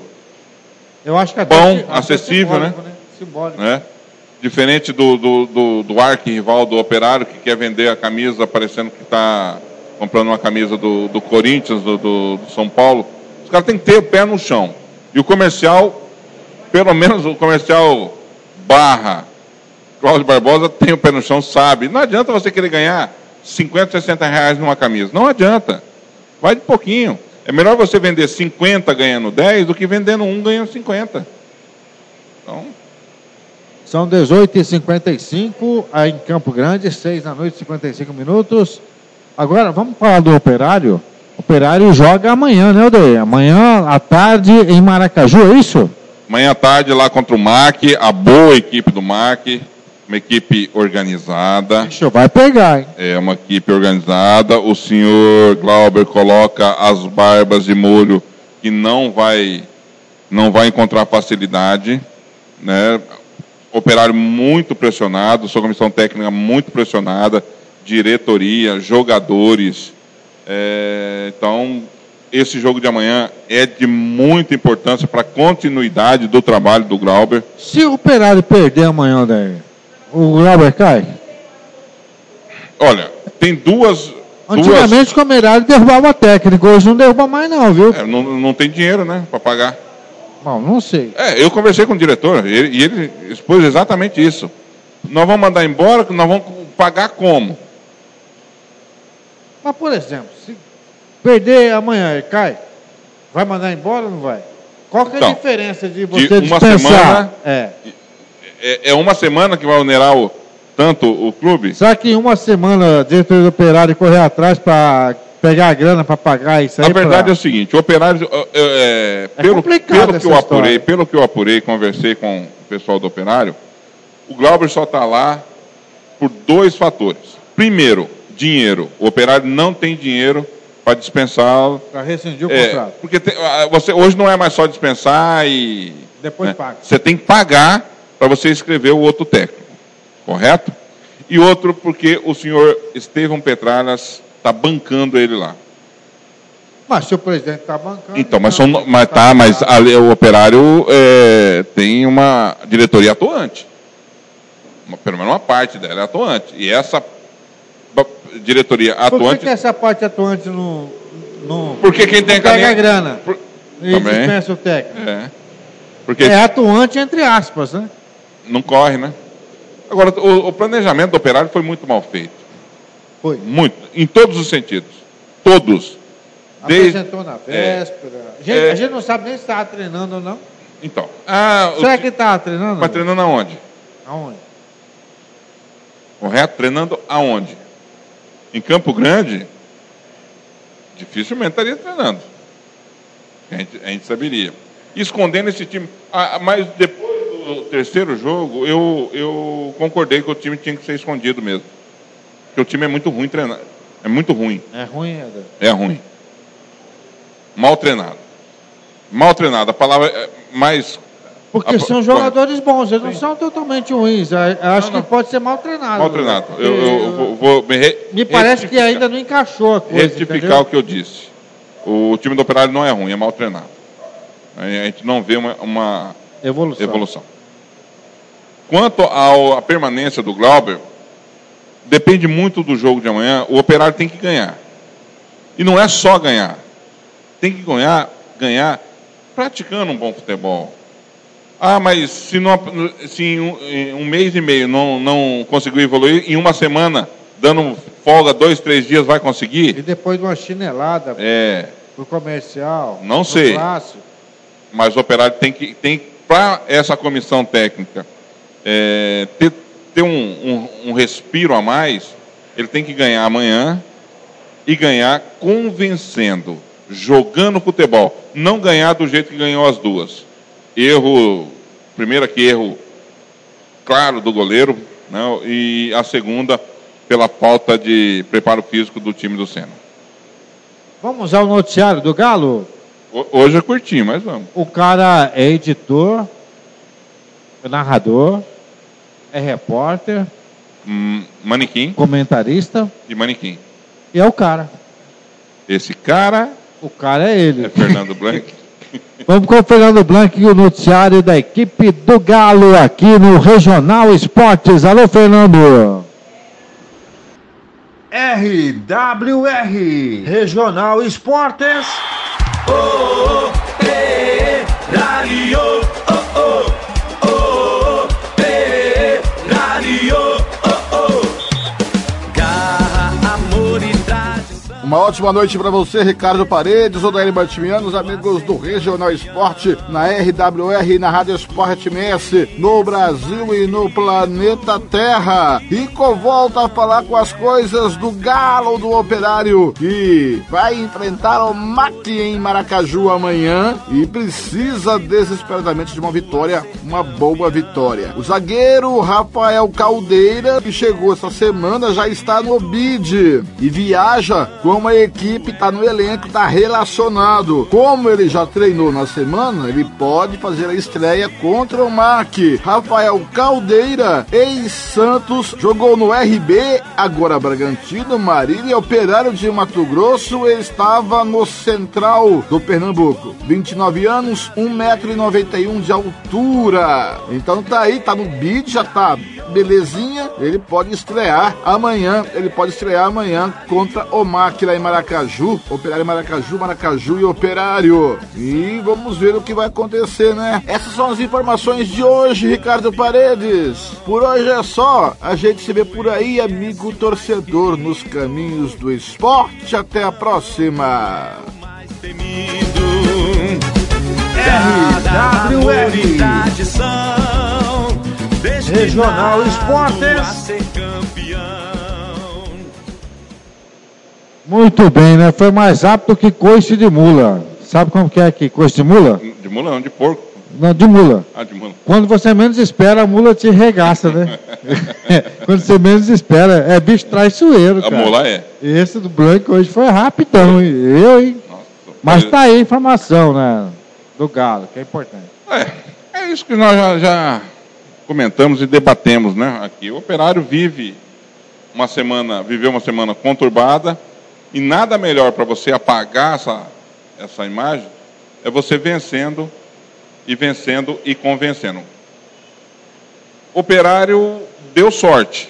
eu acho que até bom, até acessível, né? né? Simbólico. Né? Diferente do, do, do, do arqui-rival do Operário, que quer vender a camisa parecendo que está comprando uma camisa do, do Corinthians, do, do, do São Paulo. Os caras têm que ter o pé no chão. E o comercial, pelo menos o comercial barra Cláudio Barbosa tem o pé no chão, sabe. Não adianta você querer ganhar cinquenta, sessenta reais numa camisa. Não adianta. Vai de pouquinho. É melhor você vender cinquenta ganhando dez do que vendendo um ganhando cinquenta. Então... São dezoito e cinquenta e cinco, aí em Campo Grande, seis da noite, cinquenta e cinco minutos. Agora, vamos falar do Operário. O Operário joga amanhã, né, Odair? Amanhã à tarde em Maracaju, é isso? Amanhã à tarde lá contra o M A C, a boa equipe do M A C, uma equipe organizada. Deixa, vai pegar, hein? É uma equipe organizada. O senhor Glauber coloca as barbas de molho que não vai, não vai encontrar facilidade, né? Operário muito pressionado, sua comissão técnica muito pressionada, diretoria, jogadores. É, então, esse jogo de amanhã é de muita importância para a continuidade do trabalho do Glauber. Se o Operário perder amanhã, daí, o Glauber cai? Olha, tem duas... Antigamente duas... o Operário derrubava técnico, hoje não derruba mais não, viu? É, não, não tem dinheiro, né, para pagar. Bom, não sei. É, eu conversei com o diretor ele, e ele expôs exatamente isso. Nós vamos mandar embora, nós vamos pagar como? Mas, por exemplo, se perder amanhã ele cai, vai mandar embora ou não vai? Qual que é então, a diferença de você de uma dispensar? Semana, é. é. É uma semana que vai onerar o, tanto o clube? Será que em uma semana a diretoria do Operário correr atrás para pegar a grana para pagar isso aí? A verdade pra... é o seguinte, o Operário, é, é, pelo, pelo que eu apurei, pelo que eu apurei, conversei com o pessoal do Operário, o Glauber só está lá por dois fatores. Primeiro, dinheiro. O Operário não tem dinheiro para dispensar. Para rescindir o é, contrato. Porque tem, você, hoje não é mais só dispensar e... Depois né, paga. Você tem que pagar para você escrever o outro técnico. Correto? E outro porque o senhor Estevão Petralhas está bancando ele lá. Mas se o presidente está bancando... Então, mas, são, mas, tá, mas a, o Operário é, tem uma diretoria atuante. Uma, pelo menos uma parte dela é atuante. E essa diretoria atuante... Por que, que essa parte atuante não... não porque quem tem não pega caminho... a grana por, e também dispensa o técnico? É. Porque é atuante entre aspas, né? Não corre, né? Agora, o, o planejamento do Operário foi muito mal feito. Foi? Muito. Em todos os sentidos. Todos. Apresentou na véspera. É, a, gente, é, a gente não sabe nem se estava treinando ou não. Então. Ah, Será o, que estava treinando? Mas treinando aonde? Aonde? Correto? Treinando aonde? Em Campo Grande, dificilmente estaria treinando. A gente, a gente saberia. Escondendo esse time. Ah, mas depois do terceiro jogo, eu, eu concordei que o time tinha que ser escondido mesmo. Porque o time é muito ruim treinar. É muito ruim. É ruim, Eder? É ruim. Mal treinado. Mal treinado. A palavra é mais... Porque a, são jogadores bons, eles não sim. são totalmente ruins. Eu acho não, não. que pode ser mal treinado. Mal treinado. Eu, eu, eu vou, vou me, re, me parece que ainda não encaixou a coisa. Retificar entendeu? o que eu disse. O time do Operário não é ruim, é mal treinado. A gente não vê uma, uma evolução. evolução. Quanto à permanência do Glauber, depende muito do jogo de amanhã. O Operário tem que ganhar. E não é só ganhar. Tem que ganhar, ganhar praticando um bom futebol. Ah, mas se, não, se em, um, em um mês e meio não, não conseguiu evoluir, em uma semana, dando folga dois, três dias, vai conseguir? E depois de uma chinelada é, pro comercial, não sei. Clássico. Mas o Operário tem que, tem, para essa comissão técnica é, ter, ter um, um, um respiro a mais, ele tem que ganhar amanhã e ganhar convencendo, jogando futebol. Não ganhar do jeito que ganhou as duas. Erro, primeiro aqui, erro claro do goleiro, né, e a segunda pela falta de preparo físico do time do Sena. Vamos ao noticiário do Galo? Hoje é curtinho, mas vamos. O cara é editor, é narrador, é repórter, hum, manequim, comentarista e manequim. E é o cara. Esse cara... O cara é ele. É Fernando Blanc. Vamos com o Fernando Blanc e o noticiário da equipe do Galo aqui no Regional Esportes. Alô, Fernando. R W R Regional Esportes. Oh, Operário, oh, oh, oh, Operário, oh, oh. Garra, amor e tradição. Uma ótima noite para você, Ricardo Paredes, Odair Batimiano, os amigos do Regional Esporte, na R W R e na Rádio Esporte M S, no Brasil e no planeta Terra. Rico volta a falar com as coisas do Galo do Operário, que vai enfrentar o Mate em Maracaju amanhã e precisa desesperadamente de uma vitória, uma boa vitória. O zagueiro Rafael Caldeira, que chegou essa semana, já está no B I D e viaja com uma na equipe, tá no elenco, tá relacionado. Como ele já treinou na semana, ele pode fazer a estreia contra o M A C. Rafael Caldeira, ex-Santos, jogou no R B, agora Bragantino, Marília, Operário de Mato Grosso, estava no Central do Pernambuco. vinte e nove anos, um metro e noventa e um de altura. Então tá aí, tá no bid, já tá belezinha. Ele pode estrear amanhã, ele pode estrear amanhã contra o M A C lá em Maracaju. Operário em Maracaju, Maracaju e Operário. E vamos ver o que vai acontecer, né? Essas são as informações de hoje, Ricardo Paredes. Por hoje é só. A gente se vê por aí, amigo torcedor, nos caminhos do esporte. Até a próxima. R W R Regional Esportes. Muito bem, né? Foi mais rápido que coice de mula. Sabe como que é aqui? Coice de mula? De mula não, de porco. Não, de mula. Ah, de mula. Quando você menos espera, a mula te regaça, né? Quando você menos espera, é bicho traiçoeiro, cara. A mula é. Esse do Blanco hoje foi rapidão, hein? Eu, hein? Nossa, mas tá aí a informação, né? Do Galo, que é importante. É, é isso que nós já, já comentamos e debatemos, né? Aqui, o Operário vive uma semana, viveu uma semana conturbada, e nada melhor para você apagar essa, essa imagem é você vencendo e vencendo e convencendo. Operário deu sorte.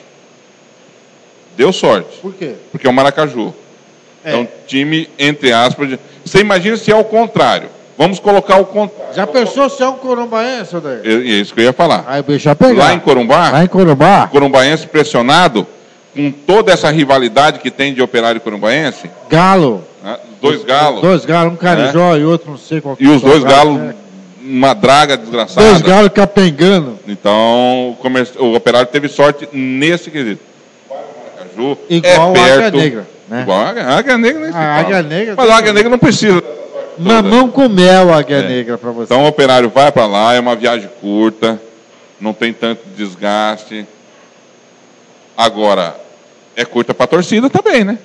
Deu sorte. Por quê? Porque é o Maracaju. É, é um time, entre aspas, de... Você imagina se é o contrário. Vamos colocar o contrário. Já pensou se é um corumbaense, Odair? É isso que eu ia falar. Aí o bicho ia pegar. Lá em Corumbá, Lá em Corumbá, o corumbaense pressionado, com toda essa rivalidade que tem de Operário e Corumbaense. Galo. Né? Dois galos. Dois galos, um carijó né? E outro não sei qual que E os dois galos, é. Uma draga desgraçada. Dois galos capengando. Então, o, comerci... o Operário teve sorte nesse quesito. Maracaju igual é a perto. Águia Negra. Né? Igual a Águia, a Águia Negra. Nem se a Águia Negra. Mas a Águia Negra não precisa. Mamão com mel, a Águia é. Negra para você. Então o Operário vai para lá, é uma viagem curta, não tem tanto desgaste. Agora, é curta para a torcida também, né?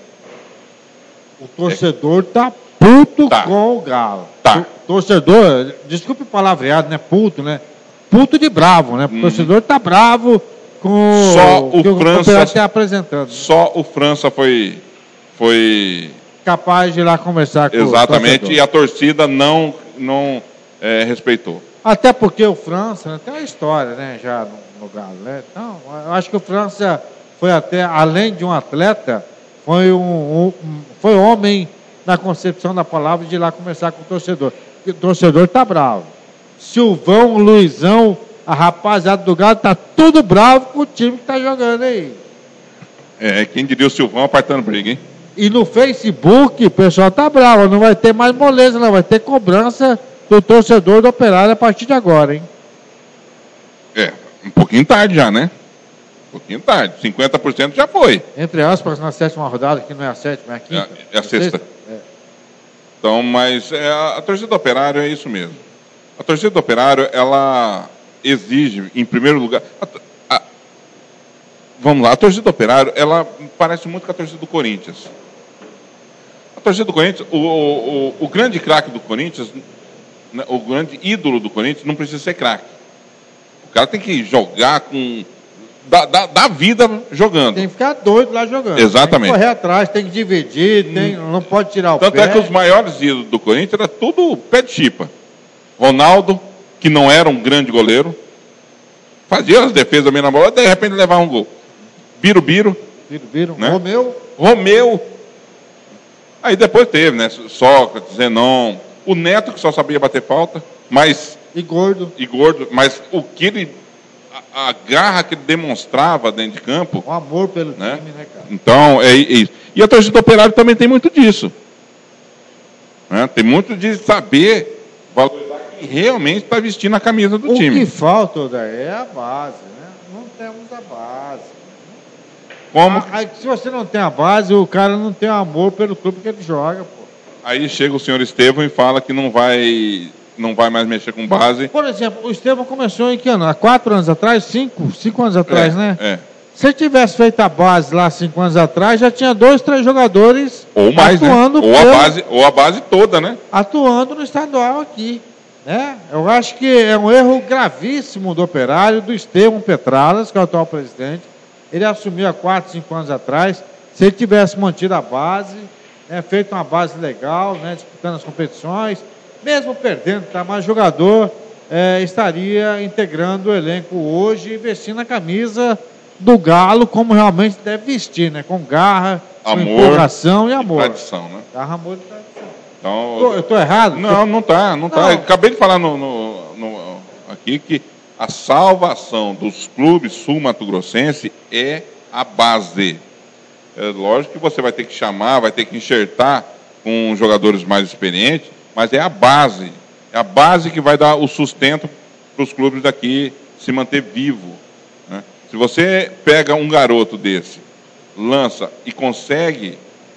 O torcedor é. tá puto tá. com o Galo. Tá. O torcedor, desculpe o palavreado, né? Puto, né? Puto de bravo, né? O hum. torcedor tá bravo com só o, que o França Operário está apresentando. Só o França foi... foi... capaz de ir lá conversar com exatamente, o e a torcida não, não é, respeitou. Até porque o França né, tem uma história, né, já no, no Galo, né? Então, eu acho que o França foi até, além de um atleta, foi um, um foi homem na concepção da palavra de ir lá conversar com o torcedor. O torcedor tá bravo. Silvão, Luizão, a rapaziada do Galo tá tudo bravo com o time que tá jogando aí. É, quem diria o Silvão apartando briga, hein? E no Facebook, o pessoal tá bravo, não vai ter mais moleza, não, vai ter cobrança do torcedor do Operário a partir de agora, hein? É, um pouquinho tarde já, né? Um pouquinho tarde, cinquenta por cento já foi. Entre aspas, na sétima rodada, que não é a sétima, é a quinta. É, é a sexta. sexta? É. Então, mas é, a, a torcida do Operário é isso mesmo. A torcida do Operário, ela exige, em primeiro lugar... A, a, vamos lá, a torcida do Operário, ela parece muito com a torcida do Corinthians. A torcida do Corinthians, o, o, o grande craque do Corinthians, o grande ídolo do Corinthians não precisa ser craque. O cara tem que jogar com... Dá, dá, dá vida jogando. Tem que ficar doido lá jogando. Exatamente. Tem que correr atrás, tem que dividir, tem, não pode tirar o Tanto pé. Tanto é que os maiores ídolos do Corinthians era tudo pé de chipa. Ronaldo, que não era um grande goleiro, fazia as defesas bem na bola, de repente levava um gol. Biro Biro. Biro Biro. Né? Romeu. Romeu. Aí depois teve, né? Sócrates, Zenon, o Neto, que só sabia bater falta, mas... E gordo. E gordo, mas o que ele... A, a garra que ele demonstrava dentro de campo... O amor pelo né? time, né, cara? Então, é, é isso. E a torcida do Operário também tem muito disso. Né? Tem muito de saber valorizar quem realmente está vestindo a camisa do o time. O que falta, Odair, é a base, né? Não temos a base. Como? A, a, se você não tem a base, o cara não tem amor pelo clube que ele joga, pô. Aí chega o senhor Estevão e fala que não vai... não vai mais mexer com base. Por exemplo, o Estevão começou em que ano? Há quatro anos atrás? Cinco? Cinco anos atrás, é, né? É. Se tivesse feito a base lá cinco anos atrás, já tinha dois, três jogadores ou mais, atuando, né? Ou, pelo, a base, ou a base toda, né? Atuando no estadual aqui. Né? Eu acho que é um erro gravíssimo do Operário, do Estevão Petralas, que é o atual presidente. Ele assumiu há quatro, cinco anos atrás. Se ele tivesse mantido a base, né, feito uma base legal, né, disputando as competições, mesmo perdendo, tá, mas jogador é, estaria integrando o elenco hoje e vestindo a camisa do Galo como realmente deve vestir, né? Com garra, amor, com empolgação e amor. E tradição, né? Garra, amor e tradição. Então, tô, eu estou errado? Não, não está, não está. Acabei de falar no, no, no, aqui que a salvação dos clubes sul-mato-grossense é a base. É lógico que você vai ter que chamar, vai ter que enxertar com jogadores mais experientes, mas é a base. É a base que vai dar o sustento para os clubes daqui se manter vivo. Né? Se você pega um garoto desse, lança e consegue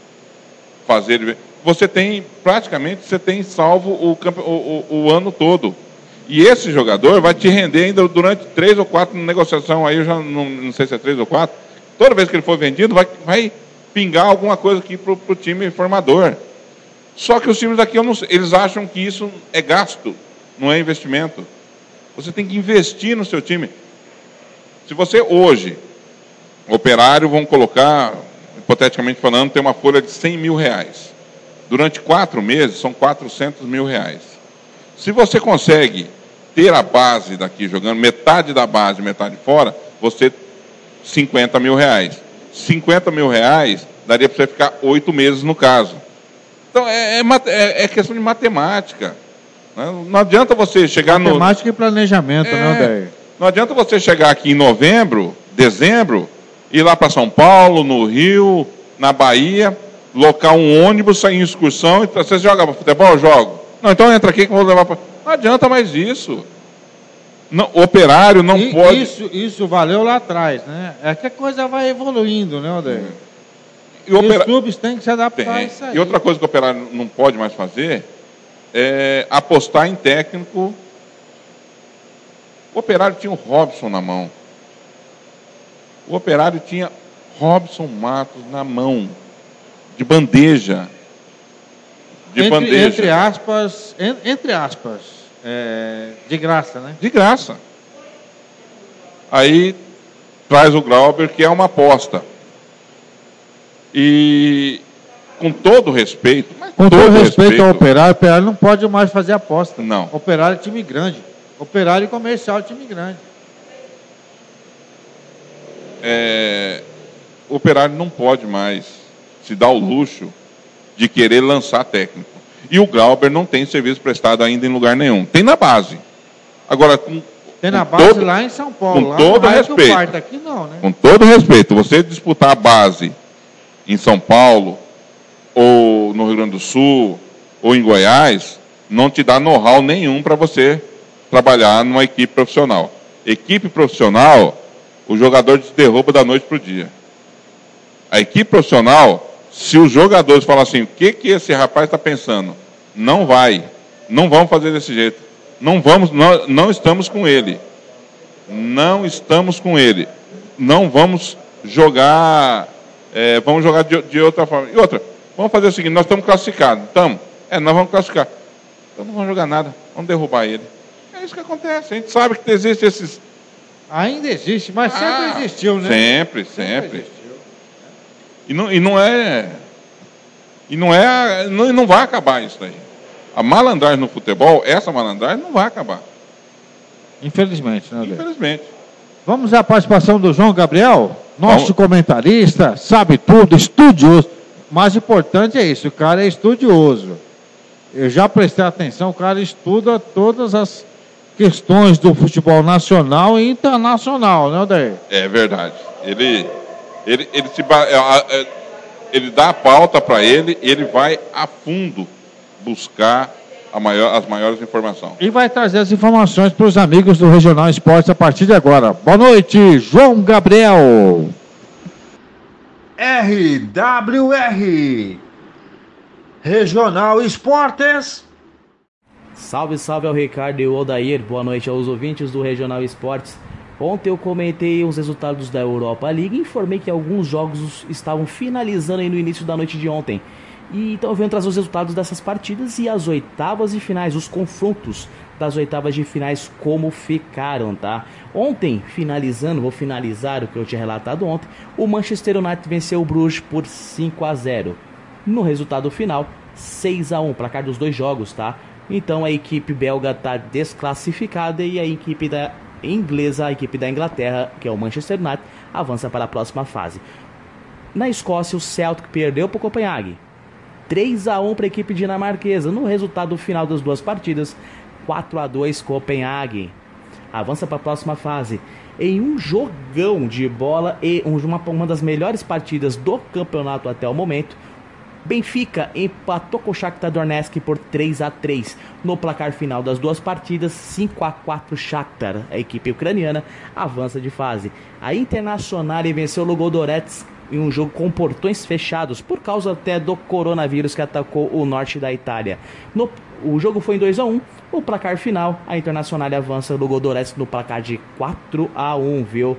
fazer ele... Você tem, praticamente, você tem salvo o, campe... o, o, o ano todo. E esse jogador vai te render ainda durante três ou quatro negociações, aí eu já não, não sei se é três ou quatro. Toda vez que ele for vendido, vai, vai pingar alguma coisa aqui para o time formador. Só que os times daqui, eu não sei, eles acham que isso é gasto, não é investimento. Você tem que investir no seu time. Se você hoje, Operário, vamos colocar, hipoteticamente falando, tem uma folha de cem mil reais. Durante quatro meses, são quatrocentos mil reais. Se você consegue ter a base daqui jogando, metade da base, metade fora, você cinquenta mil reais. cinquenta mil reais daria para você ficar oito meses no caso. Então é, é, é questão de matemática. Né? Não adianta você chegar matemática no... Matemática e planejamento, é, né, Odair? Não adianta você chegar aqui em novembro, dezembro, ir lá para São Paulo, no Rio, na Bahia, locar um ônibus, sair em excursão, e você joga futebol? Eu jogo. Não, então entra aqui que eu vou levar para... Não adianta mais isso. Não, Operário não e, pode... Isso, isso valeu lá atrás, né? É que a coisa vai evoluindo, né, Odair? Hum. E, e opera... os clubes têm que se adaptar Tem. a isso aí. E outra coisa que o Operário não pode mais fazer é apostar em técnico. O Operário tinha o Robson na mão. O Operário tinha Robson Matos na mão. De bandeja. De entre, bandeja. Entre aspas, en, entre aspas, é, de graça, né? De graça. Aí traz o Glauber, que é uma aposta. E com todo respeito... Com todo, todo respeito, respeito ao Operário, o Operário não pode mais fazer aposta. Não. Operário é time grande. Operário e Comercial é time grande. É, o Operário não pode mais se dar o luxo de querer lançar técnico. E o Glauber não tem serviço prestado ainda em lugar nenhum. Tem na base. Agora, com, tem na com base todo, lá em São Paulo. Com lá todo respeito. Parta, aqui não, né? Com todo respeito. Você disputar a base em São Paulo, ou no Rio Grande do Sul, ou em Goiás, não te dá know-how nenhum para você trabalhar numa equipe profissional. Equipe profissional, o jogador te derruba da noite para o dia. A equipe profissional, se os jogadores falam assim, o que, que esse rapaz está pensando? Não vai. Não vamos fazer desse jeito. Não vamos, não, não estamos com ele. Não estamos com ele. Não vamos jogar, é, vamos jogar de, de outra forma. E outra, vamos fazer o seguinte, nós estamos classificados. Estamos? É, nós vamos classificar. Então não vamos jogar nada, vamos derrubar ele. É isso que acontece. A gente sabe que existe esses... Ainda existe, mas sempre ah, existiu, né? Sempre, sempre. sempre. E não, e não é... E não é... Não, não vai acabar isso daí. A malandragem no futebol, essa malandragem não vai acabar. Infelizmente, né, Deus? Infelizmente. Vamos à participação do João Gabriel, nosso Vamos. comentarista, sabe tudo, estudioso. O mais importante é isso, o cara é estudioso. Eu já prestei atenção, o cara estuda todas as questões do futebol nacional e internacional, né, Odair? É verdade. Ele, ele, ele, se, ele dá a pauta para ele, ele vai a fundo buscar a maior, as maiores informações. E vai trazer as informações para os amigos do Regional Esportes a partir de agora. Boa noite, João Gabriel. R W R Regional Esportes. Salve, salve ao Ricardo e o Odair. Boa noite aos ouvintes do Regional Esportes. Ontem eu comentei os resultados da Europa League e informei que alguns jogos estavam finalizando aí no início da noite de ontem. E então eu venho trazer os resultados dessas partidas e as oitavas de finais, os confrontos das oitavas de finais, como ficaram, tá? Ontem, finalizando, vou finalizar o que eu tinha relatado ontem, o Manchester United venceu o Bruges por cinco a zero. No resultado final, seis a um, placar dos dois jogos, tá? Então a equipe belga está desclassificada e a equipe da inglesa, a equipe da Inglaterra, que é o Manchester United, avança para a próxima fase. Na Escócia, o Celtic perdeu para o Copenhague, três a um para a equipe dinamarquesa. No resultado final das duas partidas, quatro a dois Copenhague. Avança para a próxima fase. Em um jogão de bola e uma, uma das melhores partidas do campeonato até o momento, Benfica empatou com o Shakhtar Donetsk por três a três. No placar final das duas partidas, cinco a quatro Shakhtar. A equipe ucraniana avança de fase. A Internacional venceu o Ludogorets em um jogo com portões fechados, por causa até do coronavírus que atacou o norte da Itália. No, o jogo foi em dois a um. O placar final, a Internacional avança o Ludogorets no placar de quatro a um, viu?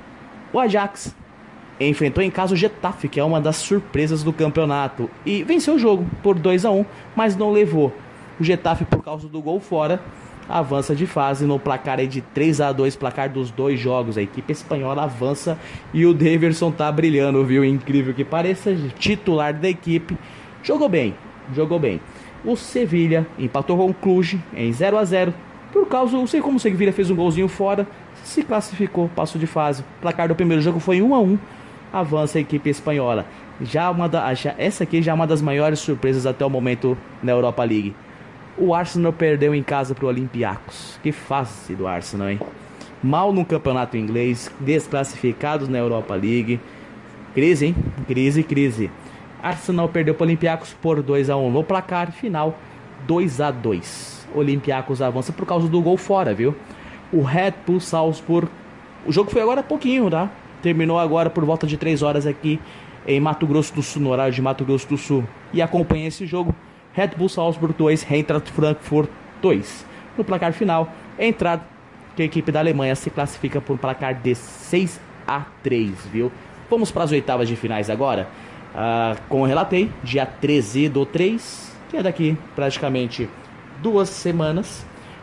O Ajax enfrentou em casa o Getafe, que é uma das surpresas do campeonato, e venceu o jogo por dois a um, mas não levou. O Getafe, por causa do gol fora, avança de fase no placar de três a dois, placar dos dois jogos. A equipe espanhola avança e o Daverson tá brilhando, viu? Incrível que pareça, titular da equipe. Jogou bem, jogou bem. O Sevilha empatou com o Cluj em zero a zero. Por causa, não sei como o Sevilha fez um golzinho fora, se classificou, passou de fase. O placar do primeiro jogo foi um a um. Avança a equipe espanhola. Já uma da, já, essa aqui já é uma das maiores surpresas até o momento na Europa League. O Arsenal perdeu em casa para o Olympiacos. Que fase do Arsenal, hein? Mal no campeonato inglês, desclassificados na Europa League. Crise, hein? Crise, crise. Arsenal perdeu para o Olympiacos por dois a um no placar final, dois a dois. Olympiacos avança por causa do gol fora, viu? O Red Bull Salzburg. O jogo foi agora há pouquinho, tá? Terminou agora por volta de três horas aqui em Mato Grosso do Sul, no horário de Mato Grosso do Sul. E acompanha esse jogo: Red Bull Salzburg dois, Eintracht Frankfurt dois. No placar final, entrada que a equipe da Alemanha se classifica por um placar de seis a três, viu? Vamos para as oitavas de finais agora. Ah, como eu relatei, dia treze do três, que é daqui praticamente duas semanas.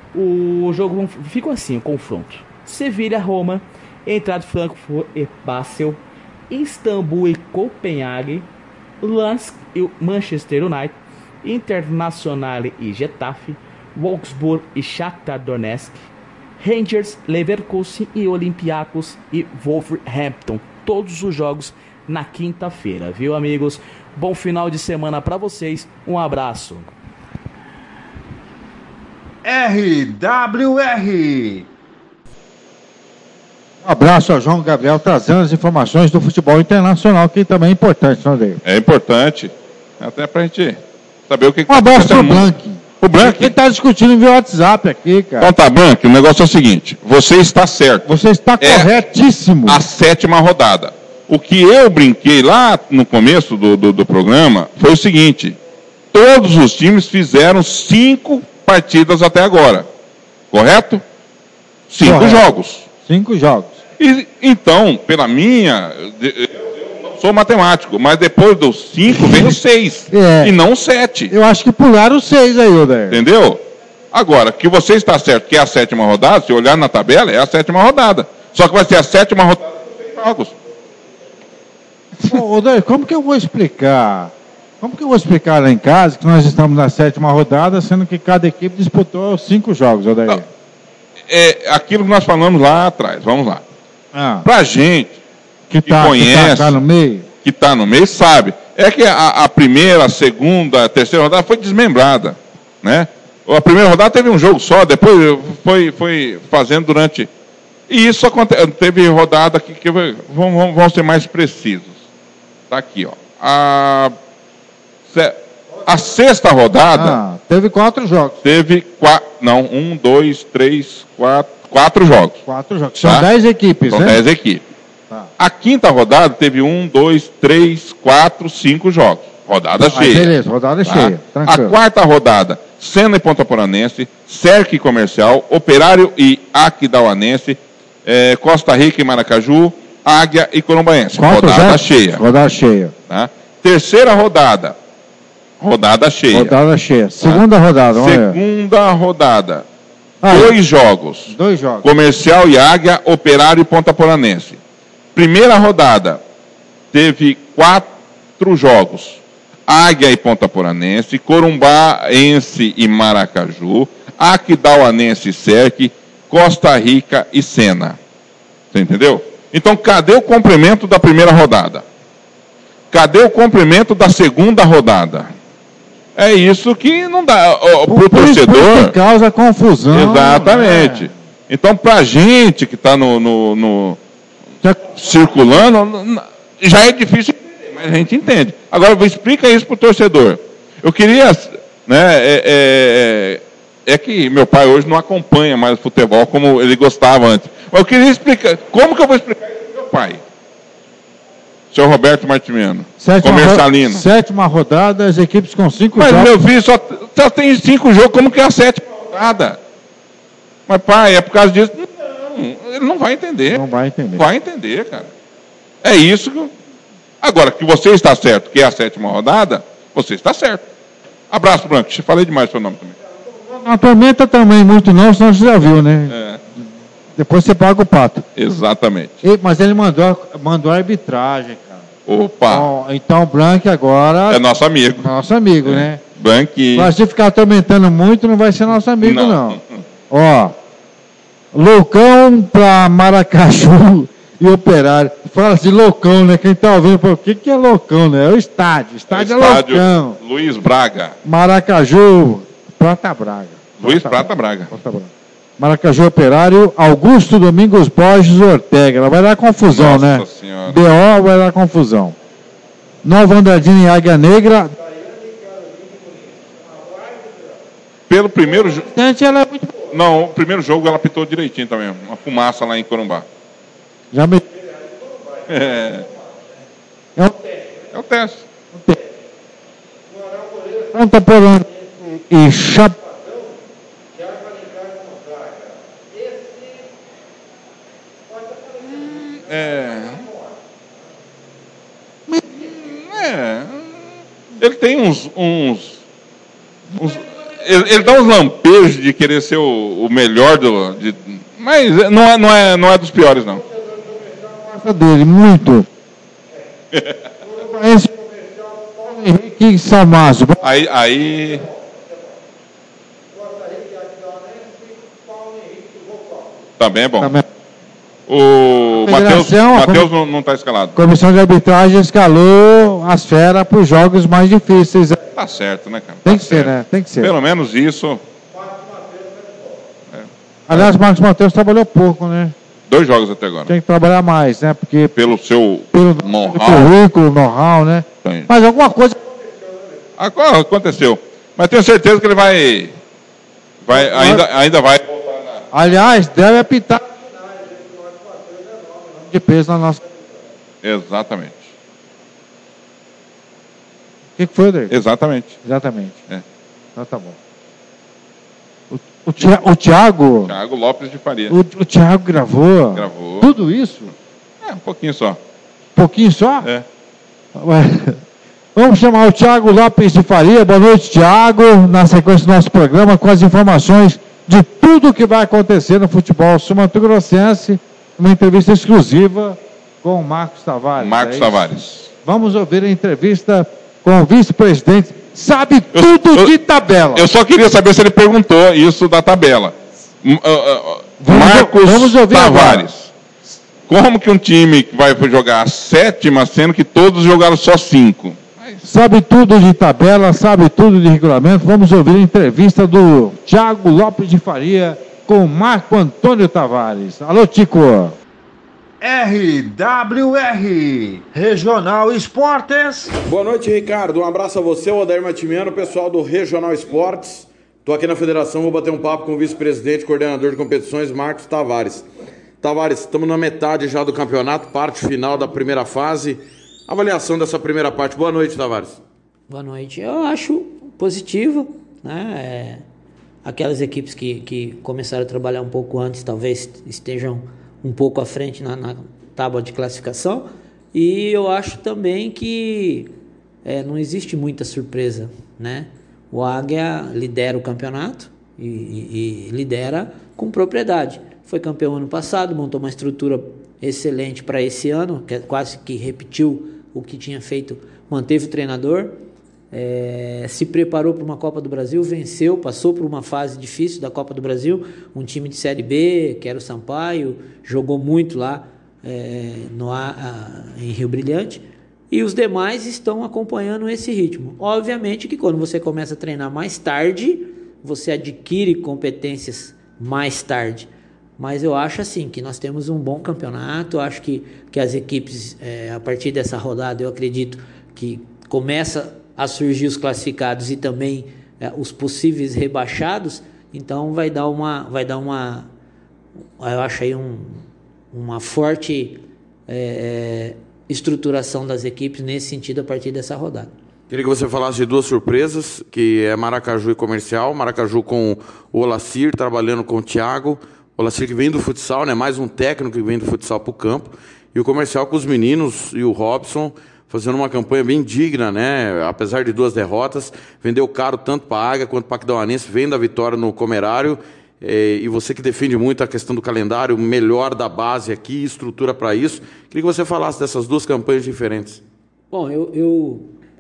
O jogo ficou assim, o confronto: Sevilha-Roma, Eintracht Frankfurt e Basel, Istambul e Copenhague, Lens e Manchester United, Internacional e Getafe, Wolfsburg e Shakhtar Donetsk, Rangers, Leverkusen e Olympiacos e Wolverhampton. Todos os jogos na quinta-feira, viu, amigos? Bom final de semana para vocês. Um abraço. R W R. Um abraço ao João Gabriel trazendo as informações do futebol internacional, que também é importante, não é? É importante, até pra gente saber o que... Um abraço pro Blank. O Blank? Ele tá discutindo via WhatsApp aqui, cara. Então tá, Blank, o negócio é o seguinte: você está certo. Você está é corretíssimo. A sétima rodada. O que eu brinquei lá no começo do, do, do programa foi o seguinte: todos os times fizeram cinco partidas até agora. Correto? Cinco Correto. jogos. Cinco jogos. E, então, pela minha, eu não sou matemático, mas depois dos cinco vem os seis, É. e não os sete. Eu acho que pularam os seis aí, Odair. Entendeu? Agora, que você está certo que é a sétima rodada, se olhar na tabela, é a sétima rodada. Só que vai ser a sétima rodada dos seis jogos. Ô, Odair, como que eu vou explicar? Como que eu vou explicar lá em casa que nós estamos na sétima rodada, sendo que cada equipe disputou cinco jogos, Odair? Não. É aquilo que nós falamos lá atrás, vamos lá. Ah. Pra gente que, que tá, conhece, que tá, tá no meio, que tá no meio, sabe. É que a, a primeira, a segunda, a terceira rodada foi desmembrada, né? A primeira rodada teve um jogo só, depois foi, foi fazendo durante... E isso acontece, teve rodada aqui que... Vamos, vamos, vamos ser mais precisos. Tá aqui, ó. A, a sexta rodada... Ah, teve quatro jogos. Teve quatro... Não, um, dois, três, quatro... Quatro jogos. Quatro jogos. São tá? dez equipes, São né? dez equipes. Tá. A quinta rodada teve um, dois, três, quatro, cinco jogos. Rodada Ah, cheia. beleza, rodada tá? cheia. Tranquilo. A quarta rodada, Sena e Ponta Poranense, Cerque Comercial, Operário e Aquidauanense, é, Costa Rica e Maracaju, Águia e Corumbaense. Quatro rodada já? cheia. Rodada cheia. Tá? Terceira rodada. Rodada cheia. Rodada cheia. Segunda tá? rodada, vamos ver. Segunda rodada. Aí. Dois jogos. Dois jogos. Comercial e Águia, Operário e Ponta Poranense. Primeira rodada. Teve quatro jogos. Águia e Ponta Poranense, Corumbaense e Maracaju, Aquidauanense e Serque, Costa Rica e Sena. Você entendeu? Então, cadê o complemento da primeira rodada? Cadê o complemento da segunda rodada? É isso que não dá. Para o torcedor. Isso que causa confusão. Exatamente. Né? Então, para a gente que está no, no, no circulando, já é difícil entender, mas a gente entende. Agora, explica isso para o torcedor. Eu queria. Né, é, é, é que meu pai hoje não acompanha mais o futebol como ele gostava antes. Mas eu queria explicar. Como que eu vou explicar isso para meu pai? Senhor Roberto Martimiano, sétima Comercialino. Ro sétima rodada, as equipes com cinco Mas, jogos. Mas, meu filho, só, só tem cinco jogos, como que é a sétima rodada? Mas, pai, é por causa disso? Não, ele não vai entender. Não vai entender. Vai entender, cara. É isso que... Agora, que você está certo, que é a sétima rodada, você está certo. Abraço, Branco. Falei demais seu nome também. Não tormenta também muito não, senão você já viu, né? É. Depois você paga o pato. Exatamente. E, mas ele mandou, mandou a arbitragem, cara. Opa! Então, então o Blank agora... É nosso amigo. Nosso amigo, é. né? Blank. Mas se ficar atormentando muito, não vai ser nosso amigo, não. não. Ó, loucão para Maracaju e Operário. Fala assim, loucão, né? Quem tá ouvindo, o que, que é loucão, né? É o estádio. Estádio é, estádio loucão. Luiz Braga. Maracaju, Prata Braga. Luiz Prata, Prata Braga. Prata Braga. Maracaju Operário, Augusto Domingos Borges Ortega. Ela vai dar confusão, Nossa né? Senhora. B O vai dar confusão. Nova Andradina e Águia Negra. Pelo primeiro jogo. Ela é muito... Não, o primeiro jogo ela pitou direitinho também. Uma fumaça lá em Corumbá. Já me... É. É o teste. É o teste. Ponta Porã e Chapa. É. É. Ele tem uns. uns, uns ele, ele dá uns lampejos de querer ser o, o melhor do. De, mas não é, não, é, não é dos piores, não. Dele, muito. Esse Henrique Salmazo. Aí. aí... Também é bom. Também. O Matheus não está escalado. Comissão de arbitragem escalou as feras para os jogos mais difíceis. Tá certo, né, cara? Tem tá que certo. ser, né? Tem que ser. Pelo menos isso. É. Aliás, Marcos Matheus trabalhou pouco, né? Dois jogos até agora. Tem que trabalhar mais, né? Porque pelo seu pelo know-how. currículo, know-how, né? Tem. Mas alguma coisa agora aconteceu. Mas tenho certeza que ele vai, vai ainda, ainda vai. Aliás, deve apitar de peso na nossa. Exatamente. O que, que foi, Rodrigo? Exatamente. Exatamente. É. Então tá bom. O, o, Tia, o Thiago. Thiago Lopes de Faria. O, o Thiago gravou. Gravou. Tudo isso? É, um pouquinho só. Um pouquinho só? É. Ué. Vamos chamar o Thiago Lopes de Faria. Boa noite, Thiago. Na sequência do nosso programa, com as informações de tudo que vai acontecer no futebol sul-mato-grossense. Uma entrevista exclusiva com o Marcos Tavares. Marcos é Tavares. Vamos ouvir a entrevista com o vice-presidente. Sabe tudo eu, eu, de tabela. Eu só queria saber se ele perguntou isso da tabela. Uh, uh, vamos, Marcos vamos ouvir Tavares. Agora. Como que um time vai jogar a sétima, sendo que todos jogaram só cinco? Sabe tudo de tabela, sabe tudo de regulamento. Vamos ouvir a entrevista do Thiago Lopes de Faria com o Marco Antônio Tavares. Alô, Tico. R W R, Regional Esportes. Boa noite, Ricardo. Um abraço a você, o Odair Matimiano, pessoal do Regional Esportes. Estou aqui na federação, vou bater um papo com o vice-presidente, coordenador de competições, Marcos Tavares. Tavares, estamos na metade já do campeonato, parte final da primeira fase. Avaliação dessa primeira parte. Boa noite, Tavares. Boa noite. Eu acho positivo, né? É, aquelas equipes que, que começaram a trabalhar um pouco antes, talvez estejam um pouco à frente na, na tábua de classificação. E eu acho também que é, não existe muita surpresa, né? O Águia lidera o campeonato e, e, e lidera com propriedade. Foi campeão ano passado, montou uma estrutura excelente para esse ano, que quase que repetiu o que tinha feito, manteve o treinador, é, se preparou para uma Copa do Brasil, venceu, passou por uma fase difícil da Copa do Brasil, um time de Série B, que era o Sampaio, jogou muito lá é, no, a, em Rio Brilhante, e os demais estão acompanhando esse ritmo. Obviamente que quando você começa a treinar mais tarde, você adquire competências mais tarde. Mas eu acho assim que nós temos um bom campeonato. Eu acho que, que as equipes, é, a partir dessa rodada, eu acredito que começa a surgir os classificados e também é, os possíveis rebaixados. Então vai dar uma, vai dar uma, eu acho aí um, uma forte é, estruturação das equipes nesse sentido a partir dessa rodada. Queria que você falasse de duas surpresas, que é Maracaju e Comercial. Maracaju com o Olacir, trabalhando com o Thiago. O Olacir que vem do futsal, né? Mais um técnico que vem do futsal para o campo. E o Comercial com os meninos e o Robson fazendo uma campanha bem digna, né? Apesar de duas derrotas. Vendeu caro tanto para a Águia quanto para o Aquidauanense, vendo a vitória no Comerário. E você que defende muito a questão do calendário, melhor da base aqui, estrutura para isso. Queria que você falasse dessas duas campanhas diferentes. Bom, eu, eu,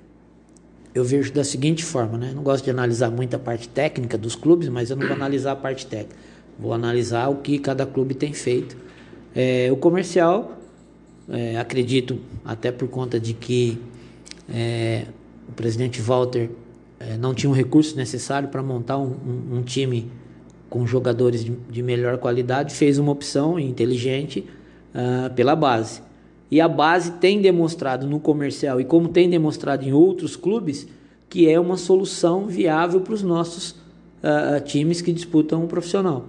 eu vejo da seguinte forma, né? Eu não gosto de analisar muito a parte técnica dos clubes, mas eu não vou analisar a parte técnica. Vou analisar o que cada clube tem feito. É, o Comercial, é, acredito, até por conta de que é, o presidente Walter é, não tinha um recurso necessário para montar um, um, um time com jogadores de, de melhor qualidade, fez uma opção inteligente uh, pela base. E a base tem demonstrado no Comercial, e como tem demonstrado em outros clubes, que é uma solução viável para os nossos uh, times que disputam o profissional.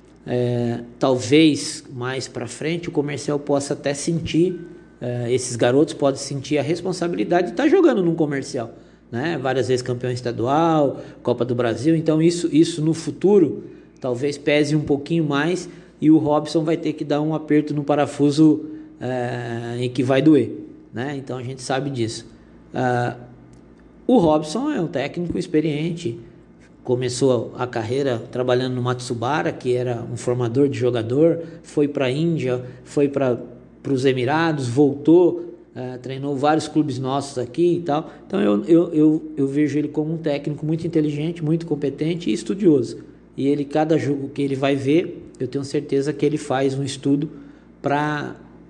É, talvez mais para frente o Comercial possa até sentir, uh, esses garotos podem sentir a responsabilidade de estar jogando num Comercial, né? Várias vezes campeão estadual, Copa do Brasil, então isso, isso no futuro talvez pese um pouquinho mais e o Robson vai ter que dar um aperto no parafuso uh, em que vai doer, né? Então a gente sabe disso. Uh, o Robson é um técnico experiente, começou a carreira trabalhando no Matsubara, que era um formador de jogador, foi para a Índia, foi para os Emirados, voltou, uh, treinou vários clubes nossos aqui e tal. Então eu, eu, eu, eu vejo ele como um técnico muito inteligente, muito competente e estudioso. E ele, cada jogo que ele vai ver, eu tenho certeza que ele faz um estudo para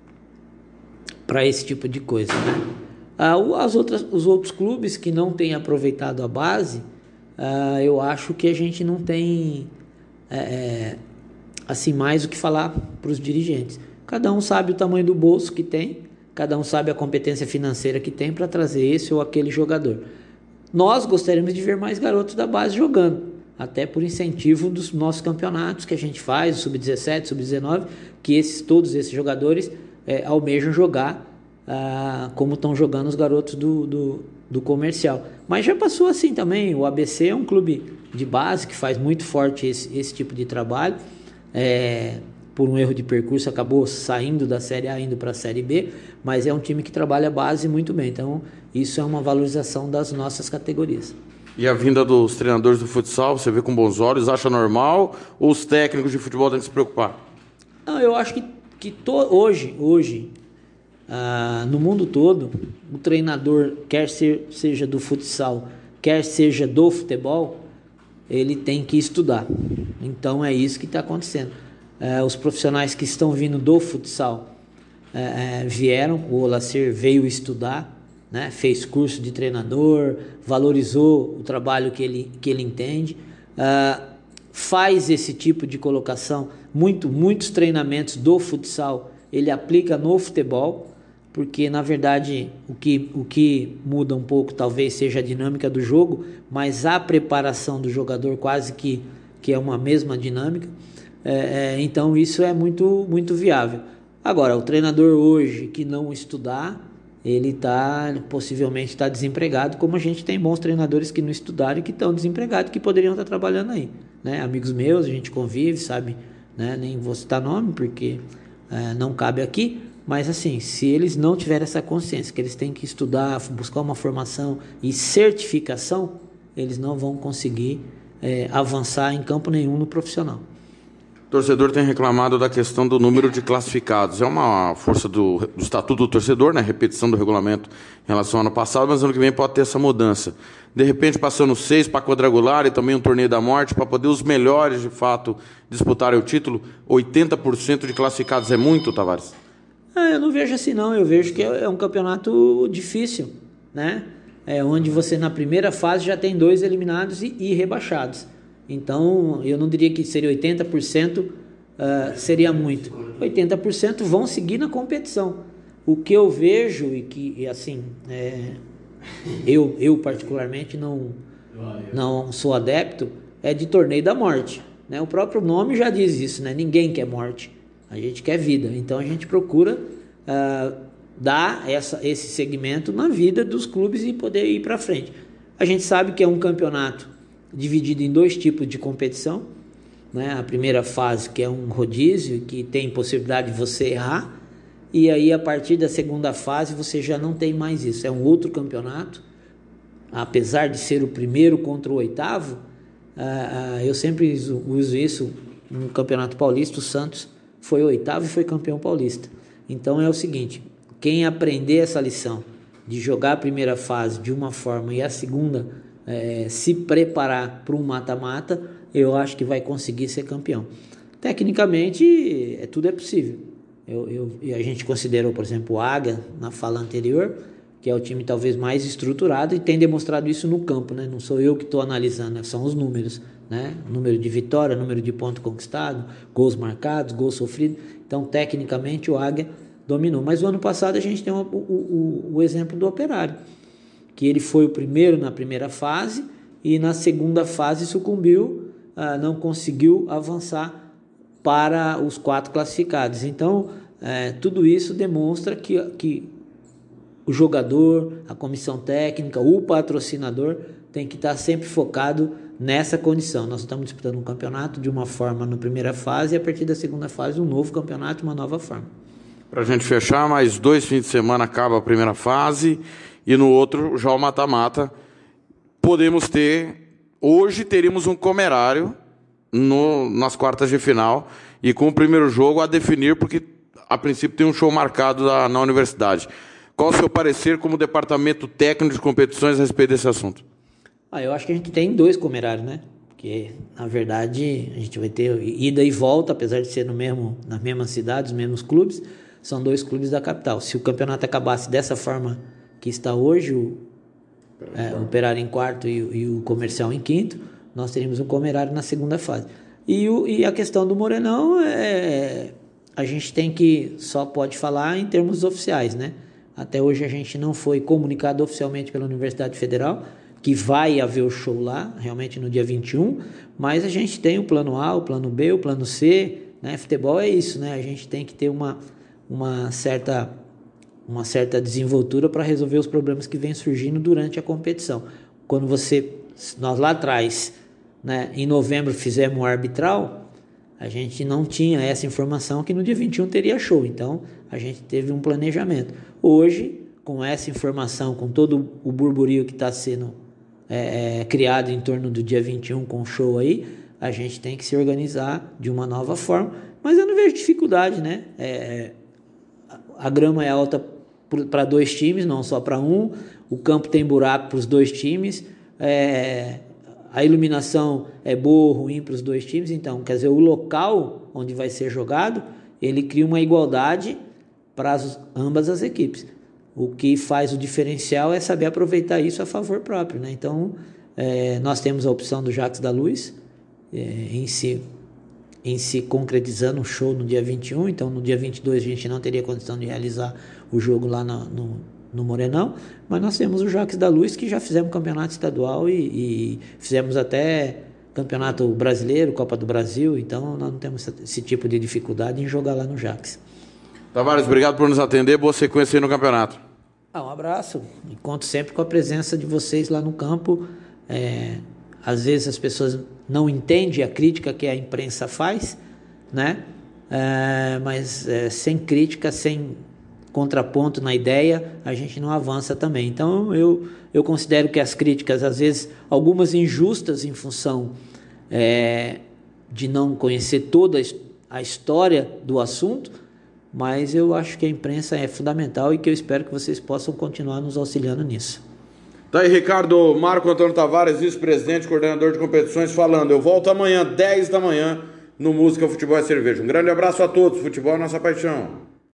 para esse tipo de coisa, né? Ah, as outras, os outros clubes que não têm aproveitado a base, ah, eu acho que a gente não tem é, assim mais o que falar para os dirigentes. Cada um sabe o tamanho do bolso que tem, cada um sabe a competência financeira que tem para trazer esse ou aquele jogador. Nós gostaríamos de ver mais garotos da base jogando, até por incentivo dos nossos campeonatos que a gente faz, o sub dezessete, sub dezenove, que esses, todos esses jogadores é, almejam jogar ah, como estão jogando os garotos do, do, do Comercial. Mas já passou assim também, o A B C é um clube de base que faz muito forte esse, esse tipo de trabalho, é, por um erro de percurso acabou saindo da Série A, indo para a Série B, mas é um time que trabalha a base muito bem, então isso é uma valorização das nossas categorias. E a vinda dos treinadores do futsal, você vê com bons olhos, acha normal? Ou os técnicos de futebol têm que se preocupar? Não, eu acho que, que to, hoje, hoje ah, no mundo todo, o treinador, quer ser, seja do futsal, quer seja do futebol, ele tem que estudar. Então é isso que está acontecendo. Ah, os profissionais que estão vindo do futsal ah, vieram, o Olacir veio estudar, né? Fez curso de treinador, valorizou o trabalho que ele, que ele entende, uh, faz esse tipo de colocação, muito, muitos treinamentos do futsal ele aplica no futebol, porque na verdade o que, o que muda um pouco talvez seja a dinâmica do jogo, mas a preparação do jogador quase que, que é uma mesma dinâmica, é, é, então isso é muito, muito viável. Agora, o treinador hoje que não estudar, ele tá, possivelmente está desempregado, como a gente tem bons treinadores que não estudaram e que estão desempregados, que poderiam estar trabalhando aí, né? Amigos meus, a gente convive, sabe, né? Nem vou citar nome, porque é, não cabe aqui, mas assim, se eles não tiverem essa consciência que eles têm que estudar, buscar uma formação e certificação, eles não vão conseguir é, avançar em campo nenhum no profissional. O torcedor tem reclamado da questão do número de classificados. É uma força do, do Estatuto do Torcedor, né? Repetição do regulamento em relação ao ano passado, mas ano que vem pode ter essa mudança. De repente, passando seis para quadrangular e também um torneio da morte, para poder os melhores, de fato, disputarem o título. oitenta por cento de classificados é muito, Tavares? Ah, eu não vejo assim, não. Eu vejo que é um campeonato difícil, né? É onde você, na primeira fase, já tem dois eliminados e, e rebaixados. Então, eu não diria que seria oitenta por cento, uh, seria muito. oitenta por cento vão seguir na competição. O que eu vejo, e que, e assim, é, eu, eu particularmente não, não sou adepto, é de torneio da morte. Né? O próprio nome já diz isso, né? Ninguém quer morte, a gente quer vida. Então, a gente procura uh, dar essa, esse segmento na vida dos clubes e poder ir para frente. A gente sabe que é um campeonato dividido em dois tipos de competição, né? A primeira fase, que é um rodízio, que tem possibilidade de você errar, e aí a partir da segunda fase você já não tem mais isso, é um outro campeonato. Apesar de ser o primeiro contra o oitavo, uh, uh, eu sempre uso, uso isso no Campeonato Paulista. O Santos foi o oitavo e foi campeão paulista. Então é o seguinte, quem aprender essa lição de jogar a primeira fase de uma forma e a segunda É, se preparar para um mata-mata, eu acho que vai conseguir ser campeão. Tecnicamente, é, tudo é possível. Eu, eu, a gente considerou, por exemplo, o Águia, na fala anterior, que é o time talvez mais estruturado e tem demonstrado isso no campo, né? Não sou eu que estou analisando, né? São os números, né? Número de vitória, número de pontos conquistados, gols marcados, gols sofridos. Então, tecnicamente, o Águia dominou. Mas o ano passado a gente tem o, o, o, o exemplo do Operário, que ele foi o primeiro na primeira fase e na segunda fase sucumbiu, ah, não conseguiu avançar para os quatro classificados. Então, eh, tudo isso demonstra que, que o jogador, a comissão técnica, o patrocinador tem que estar sempre focado nessa condição. Nós estamos disputando um campeonato de uma forma na primeira fase e a partir da segunda fase um novo campeonato, uma nova forma. Para a gente fechar, mais dois fins de semana acaba a primeira fase e no outro já o mata-mata. Podemos ter, hoje teríamos um comerário no, nas quartas de final e com o primeiro jogo a definir, porque a princípio tem um show marcado da, na universidade. Qual o seu parecer como departamento técnico de competições a respeito desse assunto? Ah, eu acho que a gente tem dois comerários, né? Porque, na verdade, a gente vai ter ida e volta, apesar de ser no mesmo, na mesma cidade, os mesmos clubes, são dois clubes da capital. Se o campeonato acabasse dessa forma que está hoje, o, é, o Operário em quarto e, e o Comercial em quinto, nós teríamos um comerário na segunda fase. E, o, e a questão do Morenão, é, a gente tem que, só pode falar em termos oficiais, né? Até hoje a gente não foi comunicado oficialmente pela Universidade Federal que vai haver o show lá, realmente no dia vinte e um, mas a gente tem o plano A, o plano B, o plano C, né? Futebol é isso, né? A gente tem que ter uma, uma, certa, uma certa desenvoltura para resolver os problemas que vêm surgindo durante a competição. Quando você, nós lá atrás, né, em novembro fizemos o arbitral, a gente não tinha essa informação que no dia vinte e um teria show, então a gente teve um planejamento. Hoje, com essa informação, com todo o burburinho que está sendo é, é, criado em torno do dia vinte e um com o show aí, a gente tem que se organizar de uma nova forma, mas eu não vejo dificuldade, né? É, a grama é alta para dois times, não só para um, o campo tem buraco para os dois times, é, a iluminação é boa ou ruim para os dois times, então, quer dizer, o local onde vai ser jogado, ele cria uma igualdade para as, ambas as equipes. O que faz o diferencial é saber aproveitar isso a favor próprio, né? Então, é, nós temos a opção do Jacques da Luz, é, em si, em si concretizando o show no dia vinte e um, então no dia vinte e dois a gente não teria condição de realizar o jogo lá no, no, no Morenão, mas nós temos o Jacques da Luz, que já fizemos campeonato estadual e, e fizemos até campeonato brasileiro, Copa do Brasil, então nós não temos esse tipo de dificuldade em jogar lá no Jacques. Tavares, obrigado por nos atender, boa sequência aí no campeonato. Ah, um abraço, e conto sempre com a presença de vocês lá no campo. É, às vezes as pessoas não entendem a crítica que a imprensa faz, né? é, mas é, sem crítica, sem contraponto na ideia, a gente não avança também. Então eu, eu considero que as críticas, às vezes, algumas injustas em função é, de não conhecer toda a história do assunto, mas eu acho que a imprensa é fundamental e que eu espero que vocês possam continuar nos auxiliando nisso. Tá aí Ricardo Marco Antônio Tavares, vice-presidente, coordenador de competições, falando. Eu volto amanhã, dez da manhã, no Música, Futebol e Cerveja. Um grande abraço a todos. Futebol é nossa paixão.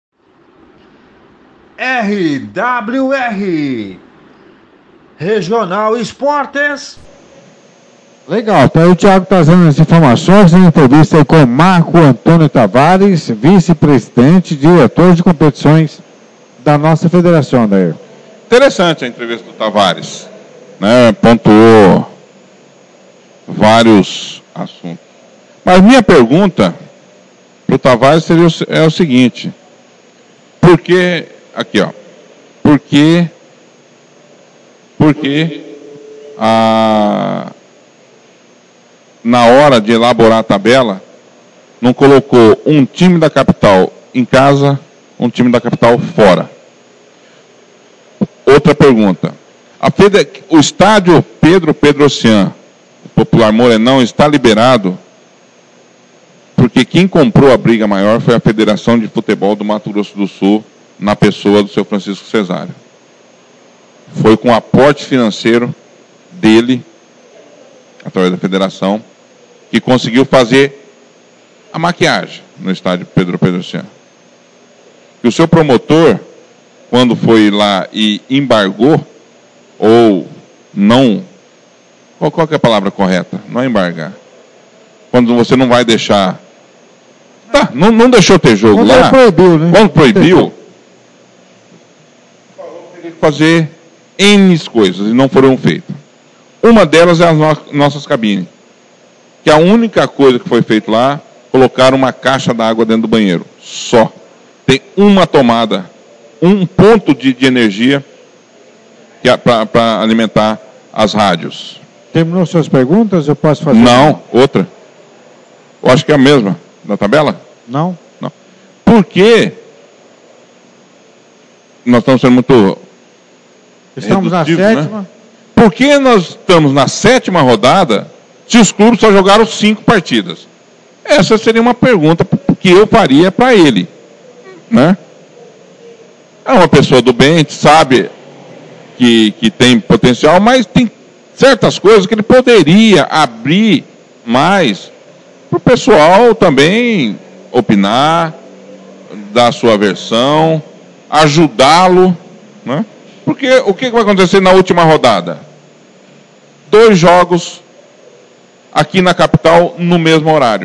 R W R Regional Esportes. Legal, tá aí o Thiago trazendo as informações na entrevista aí com Marco Antônio Tavares, vice-presidente, diretor de competições da nossa federação, Daí. Interessante a entrevista do Tavares, né? Pontuou vários assuntos. Mas minha pergunta para o Tavares seria o, é o seguinte: por que, aqui ó, por que, por que a, na hora de elaborar a tabela não colocou um time da capital em casa, um time da capital fora? Outra pergunta. A Fede... O estádio Pedro Pedrocian, o popular Morenão, está liberado porque quem comprou a briga maior foi a Federação de Futebol do Mato Grosso do Sul, na pessoa do seu Francisco Cesário. Foi com aporte financeiro dele, através da federação, que conseguiu fazer a maquiagem no estádio Pedro Pedrocian. E o seu promotor, quando foi lá e embargou, ou não, qual, qual que é a palavra correta? Não é embargar. Quando você não vai deixar... Tá, não, não deixou ter jogo quando lá. Quando proibiu, né? Quando proibiu, falou que teria que fazer N coisas, e não foram feitas. Uma delas é as no nossas cabines. Que a única coisa que foi feita lá, colocaram uma caixa d'água dentro do banheiro. Só. Tem uma tomada, um ponto de, de energia é para alimentar as rádios. Terminou suas perguntas? Eu posso fazer? Não, outra. Eu acho que é a mesma da tabela. Não? Não. Por que nós estamos sendo muito Estamos na sétima. Né? Por que nós estamos na sétima rodada se os clubes só jogaram cinco partidas? Essa seria uma pergunta que eu faria para ele. Né? É uma pessoa do bem, a gente sabe que, que tem potencial, mas tem certas coisas que ele poderia abrir mais para o pessoal também opinar, dar a sua versão, ajudá-lo. Né? Porque o que vai acontecer na última rodada? Dois jogos aqui na capital no mesmo horário.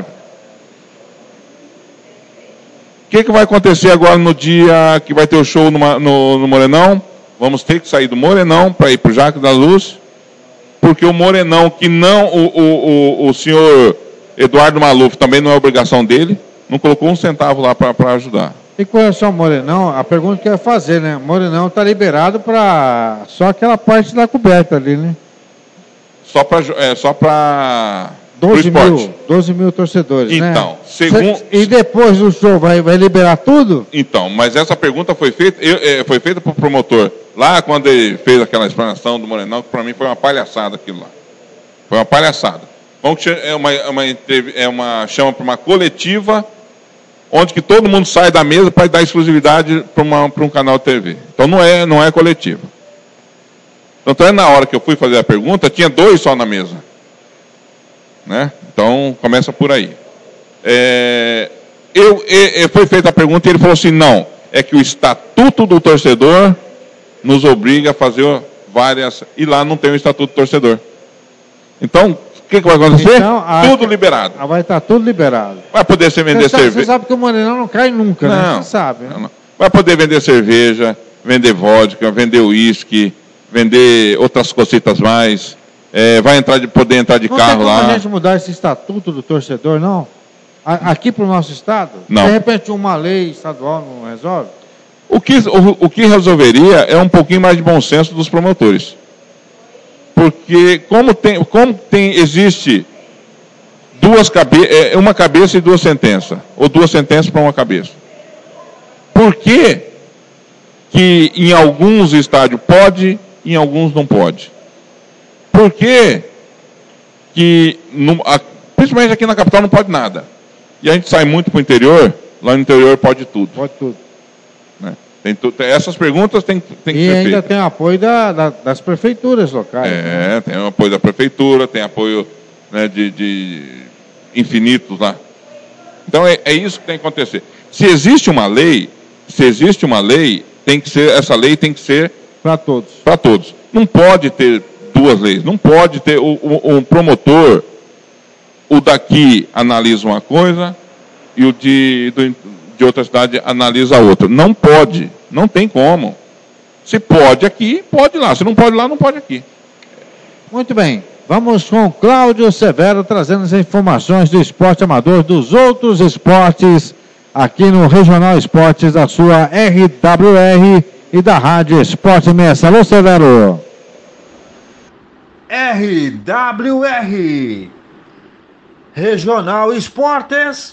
O que, que vai acontecer agora no dia que vai ter o show no, no, no Morenão? Vamos ter que sair do Morenão para ir para o Jacques da Luz, porque o Morenão, que não, o, o, o, o senhor Eduardo Maluf, também não é obrigação dele, não colocou um centavo lá para ajudar. E com relação ao Morenão, a pergunta que eu ia fazer, né? O Morenão está liberado para só aquela parte da coberta ali, né? Só para é, só para doze mil, doze mil torcedores, então, né? Segundo... E depois do show, vai, vai liberar tudo? Então, mas essa pergunta foi feita, eu, é, foi feita para o promotor, lá quando ele fez aquela explanação do Morenão, que para mim foi uma palhaçada aquilo lá. Foi uma palhaçada. Vamos, é uma, é uma, é uma chama para uma coletiva, onde que todo mundo sai da mesa para dar exclusividade para um canal de T V. Então não é, não é coletivo. Então, na hora que eu fui fazer a pergunta, tinha dois só na mesa. Né? Então, começa por aí. É, eu, eu, foi feita a pergunta e ele falou assim, não, é que o estatuto do torcedor nos obriga a fazer várias... E lá não tem o estatuto do torcedor. Então, o que, que vai acontecer? Então, a, tudo liberado. Vai estar tudo liberado. Vai poder ser vender você cerveja. Sabe, você sabe que o Morenão não cai nunca, não, né? Você sabe. Né? Não, não. Vai poder vender cerveja, vender vodka, vender uísque, vender outras cositas mais. É, vai entrar de, poder entrar de não carro tem lá. Não a gente mudar esse estatuto do torcedor, não? A, aqui para o nosso estado? Não. De repente uma lei estadual não resolve? O que, o, o que resolveria é um pouquinho mais de bom senso dos promotores. Porque como tem, como tem, existe duas cabe é, uma cabeça e duas sentenças, ou duas sentenças para uma cabeça. Por que que em alguns estádios pode, em alguns não pode? Por que que, no, a, principalmente aqui na capital, não pode nada? E a gente sai muito para o interior, lá no interior pode tudo. Pode tudo. Né? Tem tu, tem, essas perguntas têm tem que e ser ainda feitas. tem apoio da, da, das prefeituras locais. É, né? tem o apoio da prefeitura, tem apoio, né, de, de infinitos lá. Então é, é isso que tem que acontecer. Se existe uma lei, se existe uma lei, tem que ser, essa lei tem que ser para todos. Para todos. Não pode ter duas leis, não pode ter o, o, o promotor, o daqui analisa uma coisa e o de, do, de outra cidade analisa outra. Não pode, não tem como. Se pode aqui, pode lá. Se não pode lá, não pode aqui. Muito bem. Vamos com Cláudio Severo trazendo as informações do esporte amador, dos outros esportes, aqui no Regional Esportes da sua R W R e da Rádio Esporte M S. Alô, Severo. R W R Regional Esportes.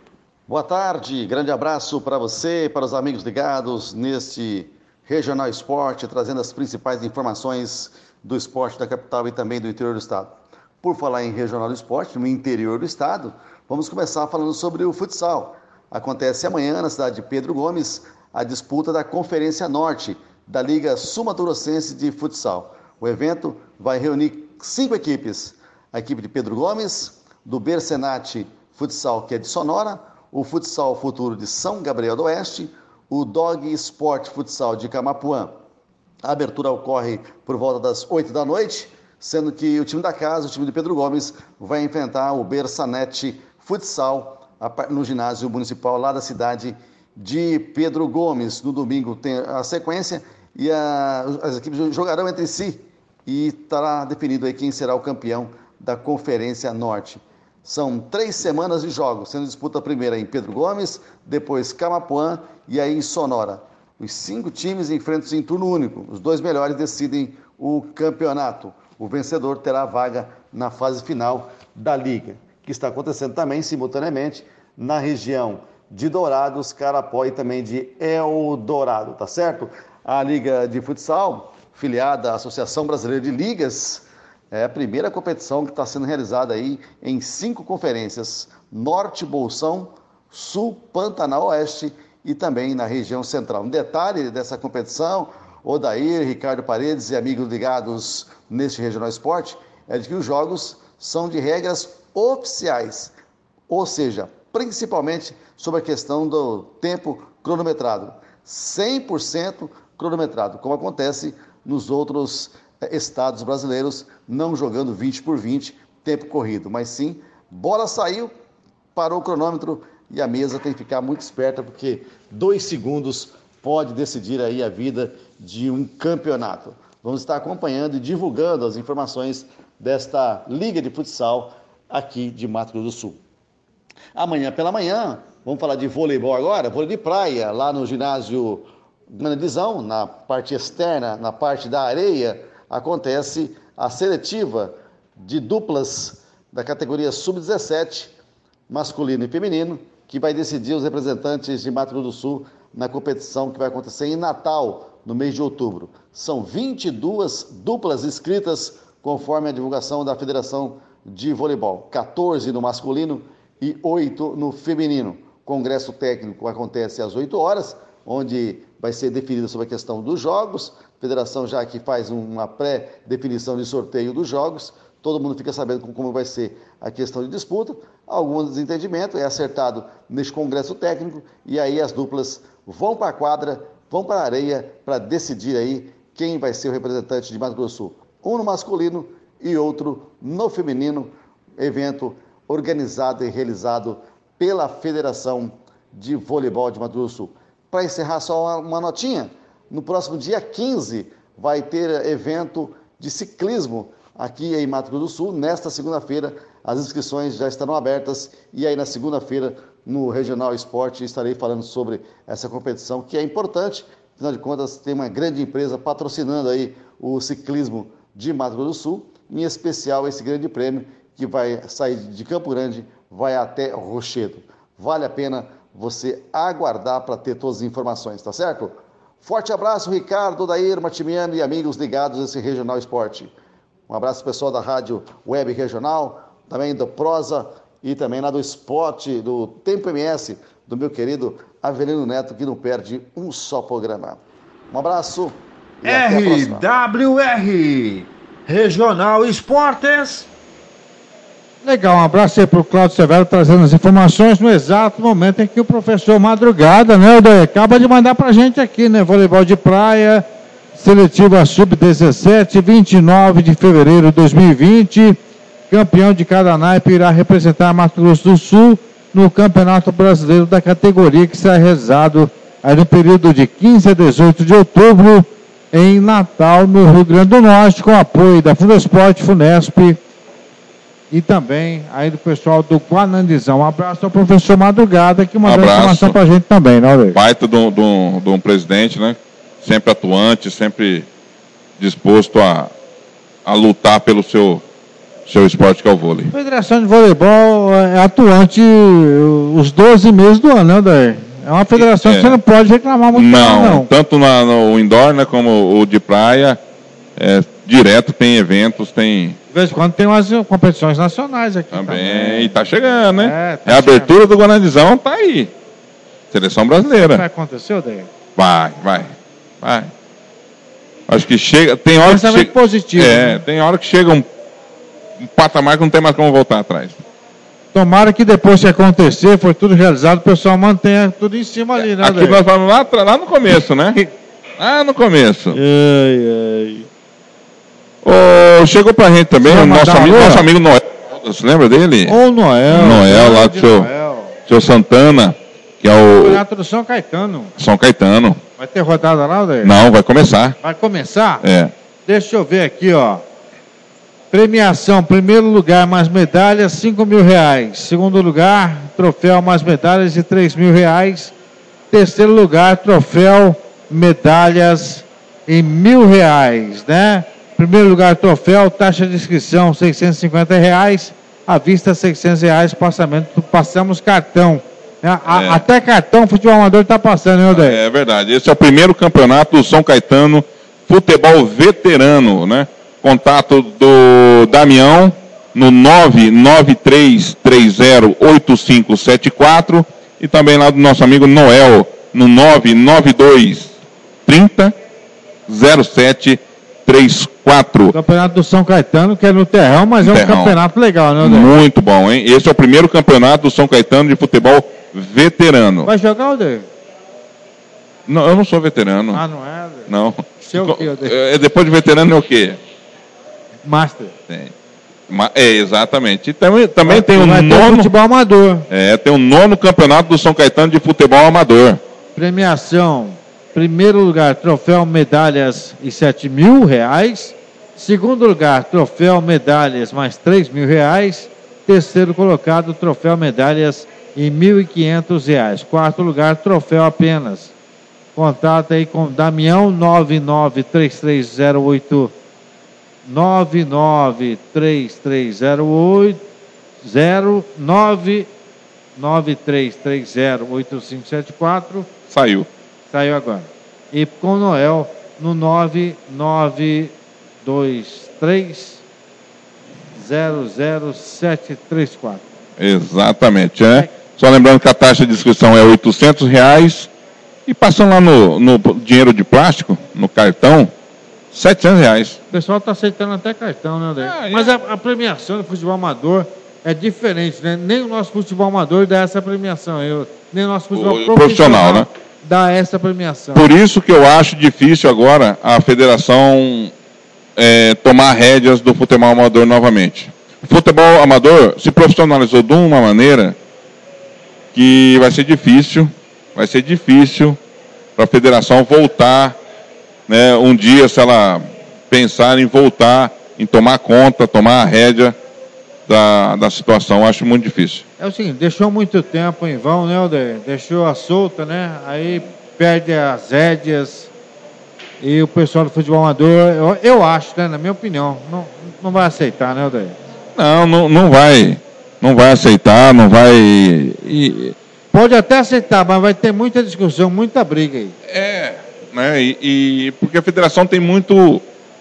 Boa tarde, grande abraço para você, para os amigos ligados neste Regional Esporte, trazendo as principais informações do esporte da capital e também do interior do estado. Por falar em Regional Esporte, no interior do estado, vamos começar falando sobre o futsal. Acontece amanhã na cidade de Pedro Gomes a disputa da Conferência Norte da Liga Sul-Mato-Grossense de Futsal. O evento vai reunir cinco equipes. A equipe de Pedro Gomes, do Bersenate Futsal, que é de Sonora, o Futsal Futuro de São Gabriel do Oeste, o Dog Sport Futsal de Camapuã. A abertura ocorre por volta das oito da noite, sendo que o time da casa, o time de Pedro Gomes, vai enfrentar o Bersanete Futsal no ginásio municipal lá da cidade de Pedro Gomes. No domingo tem a sequência e a, as equipes jogarão entre si e estará definido aí quem será o campeão da Conferência Norte. São três semanas de jogos, sendo disputa a primeira em Pedro Gomes, depois Camapuã e aí em Sonora. Os cinco times enfrentam-se em turno único. Os dois melhores decidem o campeonato. O vencedor terá vaga na fase final da Liga, que está acontecendo também simultaneamente na região de Dourados, Carapó e também de Eldorado, tá certo? A Liga de Futsal, filiada à Associação Brasileira de Ligas, é a primeira competição que está sendo realizada aí em cinco conferências: Norte, Bolsão, Sul, Pantanal Oeste e também na região central. Um detalhe dessa competição, Odair, Ricardo Paredes e amigos ligados neste Regional Esporte, é de que os jogos são de regras oficiais, ou seja, principalmente sobre a questão do tempo cronometrado, cem por cento cronometrado, como acontece nos outros estados brasileiros, não jogando vinte por vinte, tempo corrido, mas sim, bola saiu, parou o cronômetro e a mesa tem que ficar muito esperta, porque dois segundos pode decidir aí a vida de um campeonato. Vamos estar acompanhando e divulgando as informações desta Liga de Futsal aqui de Mato Grosso do Sul. Amanhã pela manhã, vamos falar de voleibol agora, vôlei de praia, lá no ginásio Manadizão, na parte externa, na parte da areia, acontece a seletiva de duplas da categoria sub dezessete, masculino e feminino, que vai decidir os representantes de Mato Grosso do Sul na competição que vai acontecer em Natal, no mês de outubro. São vinte e duas duplas inscritas, conforme a divulgação da Federação de Voleibol, quatorze no masculino e oito no feminino. O congresso técnico acontece às oito horas, onde vai ser definido sobre a questão dos jogos. A federação já que faz uma pré-definição de sorteio dos jogos, todo mundo fica sabendo como vai ser a questão de disputa. Algum desentendimento é acertado neste congresso técnico e aí as duplas vão para a quadra, vão para a areia para decidir aí quem vai ser o representante de Mato Grosso do Sul. Um no masculino e outro no feminino, evento organizado e realizado pela Federação de Voleibol de Mato Grosso do Sul. Para encerrar só uma, uma notinha, no próximo dia quinze vai ter evento de ciclismo aqui em Mato Grosso do Sul. Nesta segunda-feira as inscrições já estarão abertas e aí na segunda-feira no Regional Esporte estarei falando sobre essa competição que é importante. Afinal de contas, tem uma grande empresa patrocinando aí o ciclismo de Mato Grosso do Sul, em especial esse grande prêmio que vai sair de Campo Grande, vai até Rochedo. Vale a pena você aguardar para ter todas as informações, tá certo? Forte abraço, Ricardo, Odair, Matimiano e amigos ligados a esse Regional Esporte. Um abraço pessoal da Rádio Web Regional, também do Prosa e também lá do Esporte, do Tempo M S, do meu querido Avelino Neto, que não perde um só programa. Um abraço e até a R próxima. W R Regional Esportes. Legal, um abraço aí para o Cláudio Severo trazendo as informações no exato momento em que o professor Madrugada, né, Odair, acaba de mandar para a gente aqui, né, voleibol de praia, seletiva sub dezessete, vinte e nove de fevereiro de dois mil e vinte, campeão de cada naipe irá representar Mato Grosso do Sul no Campeonato Brasileiro da categoria que será realizado aí no período de quinze a dezoito de outubro em Natal, no Rio Grande do Norte, com apoio da Fundesporte, Funesp, e também aí do pessoal do Guanandizão. Um abraço ao professor Madrugada, que mandou Abraço. informação pra gente também, né, Odair? Baita de um, de um- de um presidente, né? Sempre atuante, sempre disposto a, a lutar pelo seu, seu esporte, que é o vôlei. A Federação de Voleibol é atuante os doze meses do ano, né, Odair? É uma federação É. que você não pode reclamar muito Não, dela, não. tanto na- no indoor, né, como o de praia, é, direto tem eventos, tem De vez em quando tem umas competições nacionais aqui também. também, e tá chegando, né? É, tá É, a abertura do Guanandizão tá aí. Seleção Vai brasileira. acontecer, Odair? Vai, vai, vai. Acho que chega, tem hora que Pensamento chega, positivo, é, né? tem hora que chega um, um patamar que não tem mais como voltar atrás. Tomara que depois que acontecer, foi tudo realizado, o pessoal mantenha tudo em cima ali, né, Aqui Odair? nós vamos lá, atra- lá no começo, né? Lá no começo. Ai, ai. Ô, chegou pra gente também Você o vai nosso mandar amigo, alô? nosso amigo Noel. Você lembra dele? Ô, Noel. Noel, lá do grande seu, Noel. seu Santana, que é o Campeonato do São Caetano. São Caetano. Vai ter rodada lá, Odair? Não, vai começar. Vai começar? É. Deixa eu ver aqui, ó. Premiação, primeiro lugar, mais medalhas, cinco mil reais. Segundo lugar, troféu, mais medalhas de três mil reais. Terceiro lugar, troféu, medalhas em mil reais, né? Primeiro lugar, troféu, taxa de inscrição, seiscentos e cinquenta reais. À vista, seiscentos reais, passamento, passamos cartão. né? A- É. Até cartão, futebol amador está passando, né, Odair? É verdade. Esse é o primeiro campeonato do São Caetano Futebol Veterano, né? Contato do Damião no nove nove três três zero oito cinco sete quatro e também lá do nosso amigo Noel no nove nove dois trinta zero sete três quatro. Campeonato do São Caetano, que é no terrão, mas é um Terrão. campeonato legal, né, Odair? Muito bom, hein? Esse é o primeiro campeonato do São Caetano de futebol veterano. Vai jogar, Odair? Não, eu não sou veterano. Ah, não é, Odair? Não. Você é o quê, Odair? É, depois de veterano é o quê? Master. Tem. Ma- É, exatamente. E também, também Vai- tem o vai ter nono. futebol amador. É, tem o nono campeonato do São Caetano de futebol amador. Premiação, primeiro lugar, troféu, medalhas e sete mil reais. Segundo lugar, troféu, medalhas mais três mil reais. Terceiro colocado, troféu, medalhas e mil e quinhentos reais. Quarto lugar, troféu apenas. Contato aí com Damião, nove nove três três zero oito nove nove três três zero oito zero nove nove três três zero oito cinco sete quatro. Saiu. Saiu agora. E com Noel no nove nove dois três zero zero sete três quatro. Exatamente, né? Só lembrando que a taxa de inscrição é oitocentos reais e passando lá no, no dinheiro de plástico, no cartão, setecentos reais. O pessoal está aceitando até cartão, né, André? Ah, Mas a, a premiação do futebol amador é diferente, né? Nem o nosso futebol amador dá essa premiação. Eu, nem o nosso futebol O profissional, profissional, né? dá essa premiação. Por isso que eu acho difícil agora a federação é, tomar rédeas do futebol amador novamente. O futebol amador se profissionalizou de uma maneira que vai ser difícil, vai ser difícil para a federação voltar, né, um dia, se ela pensar em voltar, em tomar conta, tomar a rédea da, da situação. Eu acho muito difícil. É o seguinte, deixou muito tempo em vão, né, Alder? Deixou a solta, né? Aí perde as rédeas e o pessoal do futebol amador, eu, eu acho, né, na minha opinião, não, não vai aceitar, né, Alder? Não, não, não vai. Não vai aceitar, não vai... E... Pode até aceitar, mas vai ter muita discussão, muita briga aí. É, né? E, e porque a federação tem muito...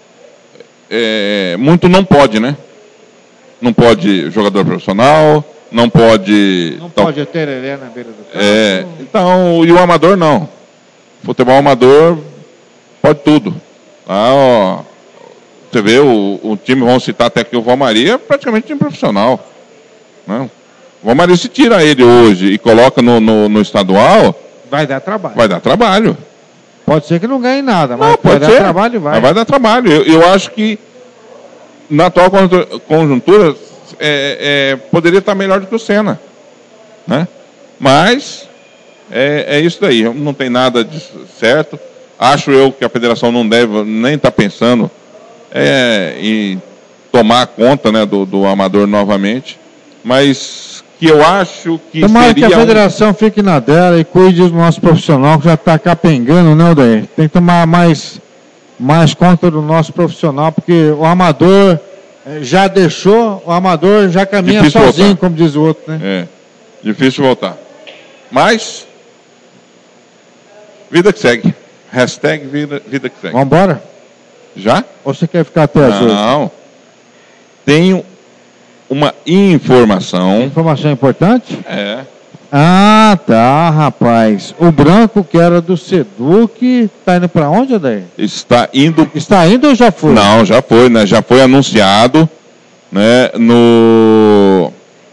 É, muito não pode, né? Não pode jogador profissional, não pode... Não então, pode ter tereré na beira do campo. É, então, e o amador não. Futebol amador pode tudo. Ah, ó, você vê, o, o time, vamos citar até aqui o Valmaria, é praticamente time profissional. Né? O Valmaria, se tira ele hoje e coloca no, no, no estadual... Vai dar trabalho. Vai dar trabalho. Pode ser que não ganhe nada, mas não, vai pode dar ser. trabalho vai. Mas vai dar trabalho. Eu, eu acho que na atual conjuntura é, é, poderia estar melhor do que o Senna. Né? Mas é, é isso daí. Não tem nada de certo. Acho eu que a federação não deve nem estar pensando é, em tomar conta, né, do, do amador novamente. Mas que eu acho que Tomara seria... que a federação um... fique na dela e cuide do nosso profissional, que já está capengando, né, Odair? Tem que tomar mais, mais conta do nosso profissional, porque o amador já deixou, o amador já caminha difícil sozinho, voltar. Como diz o outro, né? É, difícil voltar. Mas, vida que segue. Hashtag vida, vida que segue. Vamos embora? Já? Ou você quer ficar até as oito? Não. Tenho uma informação. Informação importante? É. Ah, tá, rapaz. O branco que era do Seduc está indo para onde, Odair? Está indo. Está indo ou já foi? Não, já foi, né? Já foi anunciado, né? No.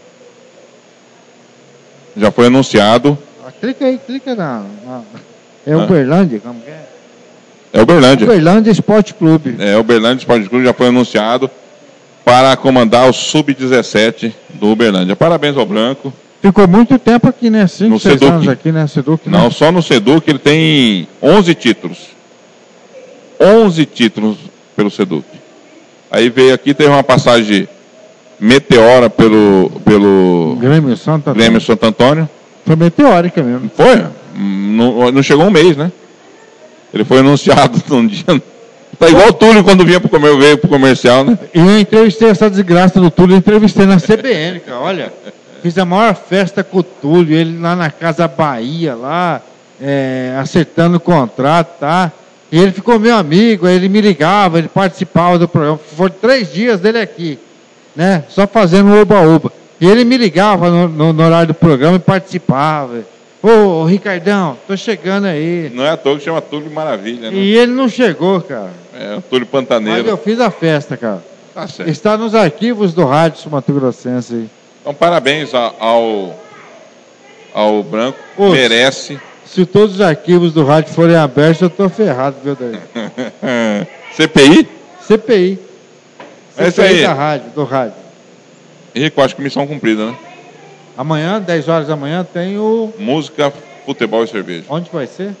Já foi anunciado. Ah, clica aí, clica na. na... É o ah. Uberlândia, como que é? É o Uberlândia. Uberlândia Esporte Clube. É, o Uberlândia Esporte Clube já foi anunciado para comandar o sub dezessete do Uberlândia. Parabéns ao branco. Ficou muito tempo aqui, né? cinco, no seis Seduc. anos aqui, né? Seduc, né? Não, só no Seduc ele tem onze títulos. onze títulos pelo Seduc. Aí veio aqui, teve uma passagem meteora pelo, pelo Grêmio Santo Antônio. Grêmio Santo Antônio. Foi meteórica mesmo. Foi? Não, não chegou um mês, né? Ele foi anunciado num dia. Tá igual o Túlio quando vinha pro, comer, veio pro comercial, né? E eu entrevistei essa desgraça do Túlio, eu entrevistei na C B N, cara. Olha, fiz a maior festa com o Túlio, ele lá na Casa Bahia, lá, é, acertando o contrato, tá? E ele ficou meu amigo, aí ele me ligava, ele participava do programa. Foram três dias dele aqui, né? Só fazendo oba-oba. E ele me ligava no, no, no horário do programa e participava. Ô, ô, Ricardão, tô chegando aí. Não é à toa que chama Túlio Maravilha, né? E ele não chegou, cara. É, o Túlio Pantaneiro. Mas eu fiz a festa, cara. Tá certo. Está nos arquivos do Rádio Mato Grossense aí. Então, parabéns ao, ao Branco. Ô, merece. Se todos os arquivos do rádio forem abertos, eu tô ferrado, viu, daí? C P I? C P I. É isso aí. da rádio, do rádio. Rico, acho que missão cumprida, né? Amanhã, dez horas da manhã, tem o... Música, futebol e cerveja. Onde vai ser?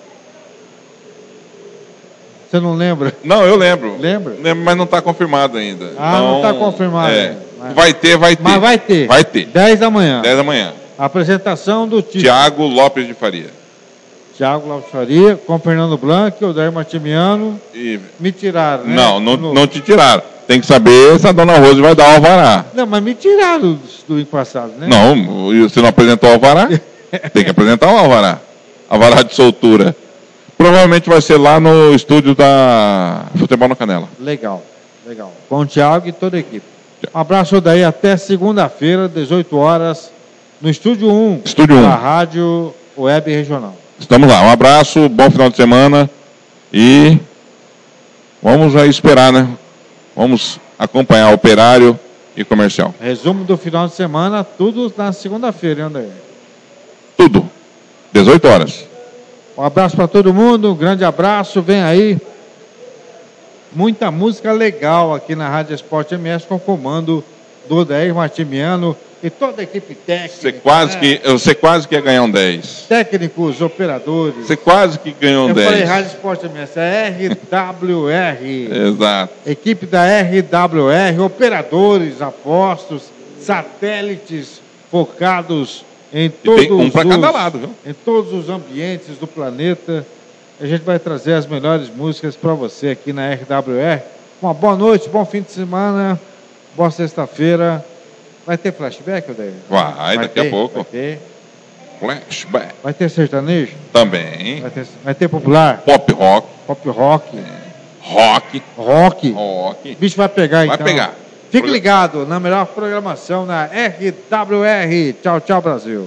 Você não lembra? Não, eu lembro. Lembra? Lembro, mas não está confirmado ainda. Ah, então, não está confirmado é. ainda. Mas... Vai ter, vai ter. Mas vai ter. Vai ter. dez da manhã. dez da manhã. Apresentação do título. Tiago Lopes de Faria. Tiago Lopes de Faria, com Fernando Blanc, Odair Martimiano. E... Me tiraram, né? Não, não, não te tiraram. Tem que saber se a dona Rose vai dar o alvará. Não, mas me tiraram do ano passado, né? Não, você não apresentou o alvará? Tem que apresentar o alvará. Alvará de soltura. Provavelmente vai ser lá no estúdio da Futebol na Canela. Legal, legal. Com o Thiago e toda a equipe. Um abraço daí até segunda-feira, dezoito horas, no Estúdio um. Estúdio um. Da Rádio Web Regional. Estamos lá. Um abraço, bom final de semana e vamos aí esperar, né? Vamos acompanhar Operário e Comercial. Resumo do final de semana, tudo na segunda-feira, hein, André? Tudo. dezoito horas. Um abraço para todo mundo, um grande abraço, vem aí. Muita música legal aqui na Rádio Esporte M S com o comando do Odair Martimiano e toda a equipe técnica. Você quase, né? que, você quase que ia ganhar um dez. Técnicos, operadores. Você quase que ganhou um Eu dez. Eu falei Rádio Esporte M S, é R W R. Exato. Equipe da R W R, operadores, apostos, satélites focados em todos, tem um para cada os, lado, viu? em todos os ambientes do planeta. A gente vai trazer as melhores músicas para você aqui na R W R. Uma boa noite, bom fim de semana Boa sexta-feira. Vai ter flashback, Odair? Vai, vai daqui ter, a pouco. Vai ter. Flashback. Vai ter sertanejo? Também. Vai ter, vai ter popular? Pop rock. Pop rock. É. Rock. Rock. Rock. O bicho vai pegar, vai então. Vai pegar. Fique ligado na melhor programação na R W R. Tchau, tchau, Brasil.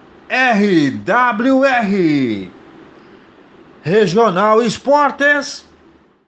R W R Regional Esportes.